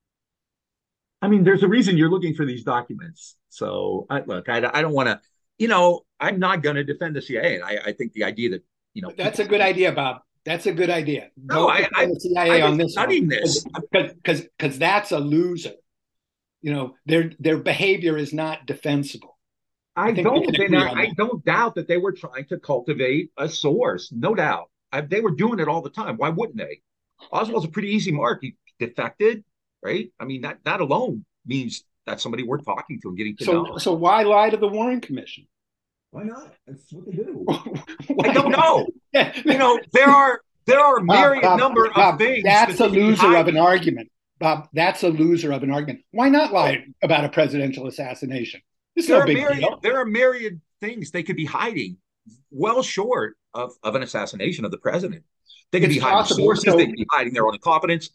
I mean, there's a reason you're looking for these documents. So, I, look, I, I don't want to, you know, I'm not going to defend the C I A. And I, I think the idea that, you know. But that's a good idea, Bob. That's a good idea. No, I, I, the C I A I'm on this studying this. Because because that's a loser. You know, their their behavior is not defensible. I, I don't I, I don't doubt that they were trying to cultivate a source. No doubt. I, they were doing it all the time. Why wouldn't they? Oswald's a pretty easy mark. He defected, right? I mean, that, that alone means that's somebody worth talking to and getting to so, know. So why lie to the Warren Commission? Why not? That's what they do. I don't know. Yeah. You know, there are there are a myriad Bob, number Bob, of things. That's that a loser of an argument. Bob, that's a loser of an argument. Why not lie about a presidential assassination? It's there no big myriad, deal. There are myriad things they could be hiding, well short of, of an assassination of the president. They could it's be hiding possible. sources. So, they could be hiding their own incompetence.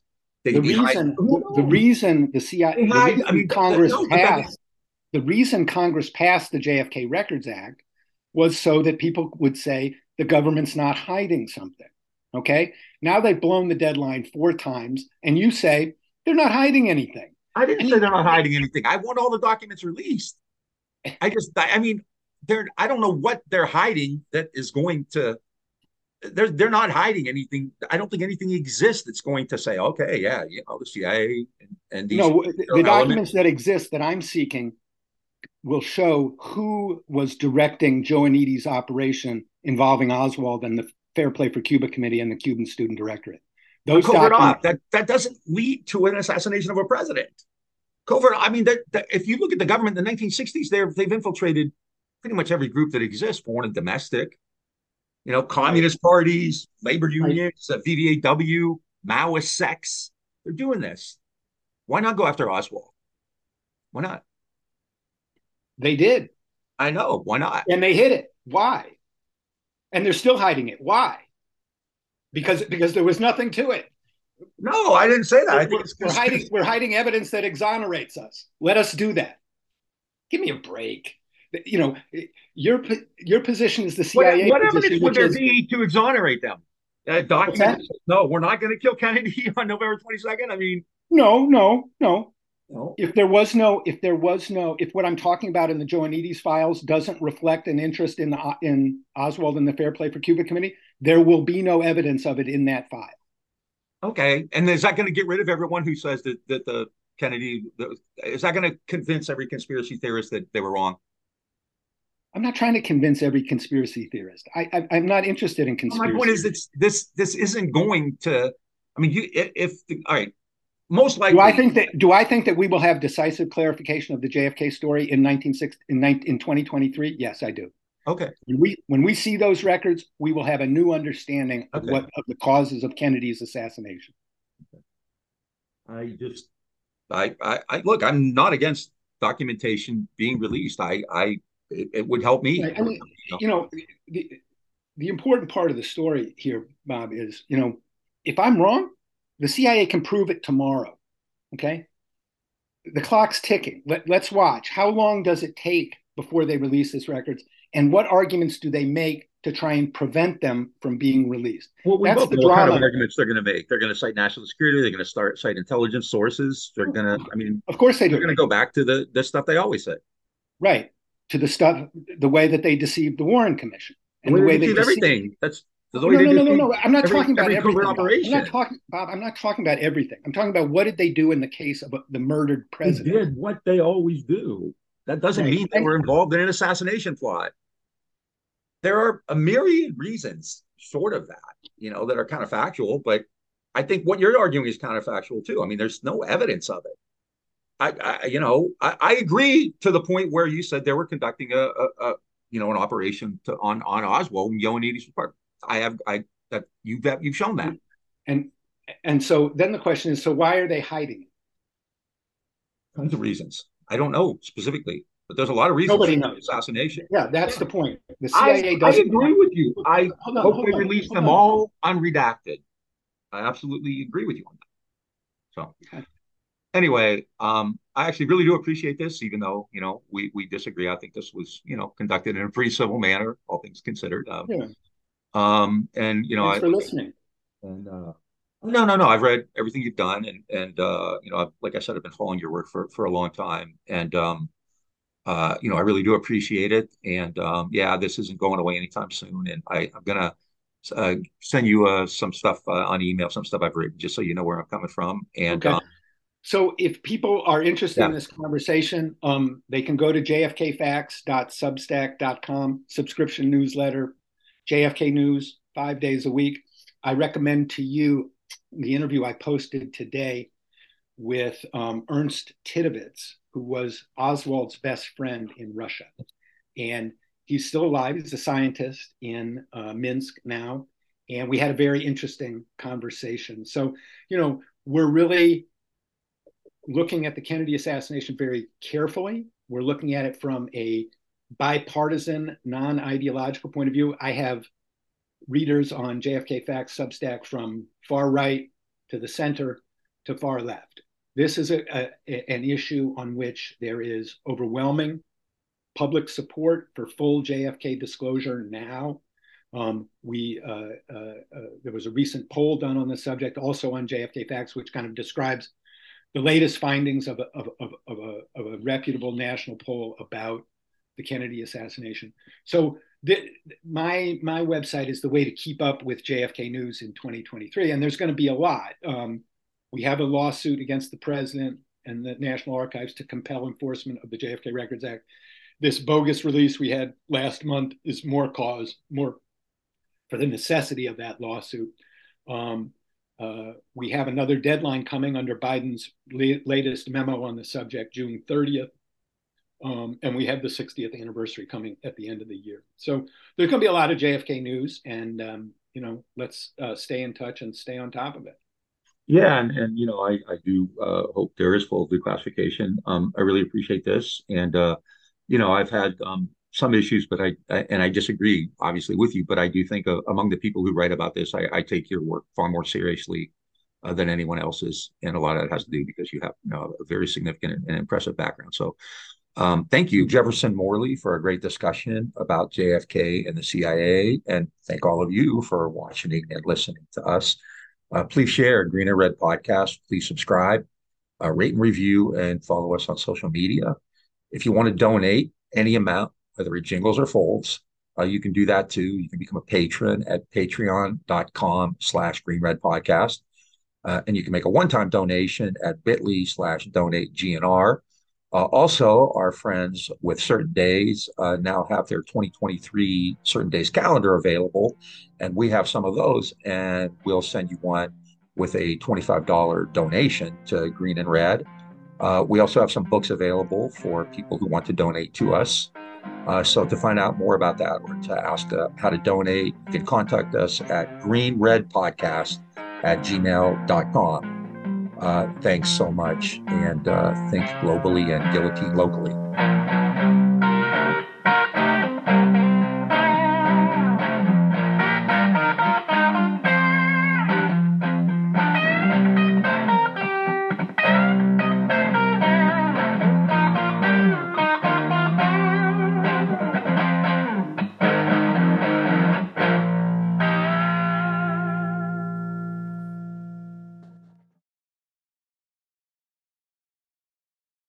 They, the they reason hide, the, the reason the C I A, the hide, reason I mean, Congress no, passed the reason Congress passed the J F K Records Act was so that people would say the government's not hiding something. Okay. Now they've blown the deadline four times, and you say they're not hiding anything. I didn't I say mean, they're not hiding anything. I want all the documents released. I just, I mean, they're, I don't know what they're hiding that is going to, they're, they're not hiding anything. I don't think anything exists that's going to say, okay, yeah, you know, the C I A and, and these no, the, the elements. documents that exist that I'm seeking will show who was directing Joannides' operation involving Oswald and the Fair Play for Cuba Committee and the Cuban Student Directorate. Those covert documents, op, that, that doesn't lead to an assassination of a president. Covert, I mean, that, that, if you look at the government in the nineteen sixties, they're, they've infiltrated pretty much every group that exists, foreign and domestic. You know, communist right. parties, labor unions, right. uh, V V A W, Maoist sects. They're doing this. Why not go after Oswald? Why not? They did. I know. Why not? And they hid it. Why? And they're still hiding it. Why? Because because there was nothing to it. No, I didn't say that. We're, I think it's we're hiding we're hiding evidence that exonerates us. Let us do that. Give me a break. You know, your your position is the C I A. What, what position, evidence would there is, be to exonerate them? Uh, documents? No, we're not going to kill Kennedy on November twenty-second. I mean, no, no, no. No. If there was no, if there was no, if what I'm talking about in the Joannides files doesn't reflect an interest in the in Oswald and the Fair Play for Cuba Committee, there will be no evidence of it in that file. Okay, and is that going to get rid of everyone who says that that the Kennedy? The, is that going to convince every conspiracy theorist that they were wrong? I'm not trying to convince every conspiracy theorist. I, I I'm not interested in conspiracy. Well, my point is that this this isn't going to. I mean, you if, if the, all right. Most likely, do I think that do I think that we will have decisive clarification of the J F K story in nineteen sixty in, in twenty twenty-three? Yes, I do. Okay. When we when we see those records, we will have a new understanding of okay. what of the causes of Kennedy's assassination. I just, I, I, I look. I'm not against documentation being released. I, I, it, it would help me. Right. I mean, you know, the the important part of the story here, Bob, is you know, if I'm wrong, the C I A can prove it tomorrow, okay? The clock's ticking. Let, let's watch. How long does it take before they release these records? And what arguments do they make to try and prevent them from being released? Well, we That's both the know what drama. kind of arguments they're going to make. They're going to cite national security. They're going to start cite intelligence sources. They're going to, I mean, of course they do. They're going to go back to the, the stuff they always said. Right. To the stuff, the way that they deceived the Warren Commission. And the way they deceived everything. That's the no, way no, they no, do no, no, no. I'm not every, talking about every everything. operation. I'm not talking, Bob. I'm not talking about everything. I'm talking about what did they do in the case of the murdered president. They did what they always do. That doesn't right. mean they were involved in an assassination plot. There are a myriad reasons short of that, you know, that are kind of factual. But I think what you're arguing is kind of factual too. I mean, there's no evidence of it. I, I you know, I, I agree to the point where you said they were conducting a, a, a you know, an operation to, on on Oswald and Ioannidis' part. I have I that you've that you've shown that. And and so then the question is, so why are they hiding it? Tons of reasons. I don't know specifically, but there's a lot of reasons. Nobody for knows. Assassination. Yeah, that's yeah. the point. The C I A I, doesn't. I agree with you. I hold on, hope hold they on, release them on. all unredacted. I absolutely agree with you on that. So okay. Anyway, um, I actually really do appreciate this, even though, you know, we we disagree. I think this was, you know, conducted in a pretty civil manner, all things considered. Um, yeah. um and you know, thanks I, for listening. And uh, no, no, no. I've read everything you've done, and and uh, you know, I've, like I said, I've been following your work for for a long time, and um, uh, you know, I really do appreciate it. And um, yeah, this isn't going away anytime soon, and I, I'm gonna uh, send you uh, some stuff uh, on email, some stuff I've written, just so you know where I'm coming from. And okay. um, So if people are interested yeah. in this conversation, um, they can go to j f k facts dot substack dot com, subscription newsletter, J F K News, five days a week. I recommend to you the interview I posted today with um, Ernst Titovitz, who was Oswald's best friend in Russia. And he's still alive. He's a scientist in uh, Minsk now. And we had a very interesting conversation. So, you know, we're really looking at the Kennedy assassination very carefully. We're looking at it from a bipartisan, non-ideological point of view. I have readers on J F K Facts Substack from far right to the center to far left. This is a, a, an issue on which there is overwhelming public support for full J F K disclosure now. Um, we uh, uh, uh, there was a recent poll done on the subject, also on J F K Facts, which kind of describes the latest findings of a, of, of, of, a, of a reputable national poll about the Kennedy assassination. So the, my my website is the way to keep up with J F K news in twenty twenty-three, and there's going to be a lot. Um, we have a lawsuit against the president and the National Archives to compel enforcement of the J F K Records Act. This bogus release we had last month is more cause, more for the necessity of that lawsuit. Um, uh, we have another deadline coming under Biden's la- latest memo on the subject, June thirtieth. Um, and we have the sixtieth anniversary coming at the end of the year. So there's going to be a lot of J F K news, and um, you know, let's uh, stay in touch and stay on top of it. Yeah, and, and you know, I, I do uh, hope there is full declassification. Um, I really appreciate this. And, uh, you know, I've had um, some issues, but I, I, and I disagree, obviously, with you, but I do think uh, among the people who write about this, I, I take your work far more seriously uh, than anyone else's. And a lot of that has to do because you have, you know, a very significant and impressive background. So um, thank you, Jefferson Morley, for a great discussion about J F K and the C I A. And thank all of you for watching and listening to us. Uh, please share Green and Red Podcast. Please subscribe, uh, rate and review, and follow us on social media. If you want to donate any amount, whether it jingles or folds, uh, you can do that too. You can become a patron at patreon.com slash Green Red Podcast. Uh, and you can make a one-time donation at bit.ly slash donate GNR. Uh, also, our friends with Certain Days uh, now have their twenty twenty-three Certain Days calendar available, and we have some of those, and we'll send you one with a twenty-five dollars donation to Green and Red. Uh, we also have some books available for people who want to donate to us. Uh, so to find out more about that or to ask uh, how to donate, you can contact us at greenredpodcast at gmail dot com. Uh, thanks so much, and uh, think globally and guillotine locally.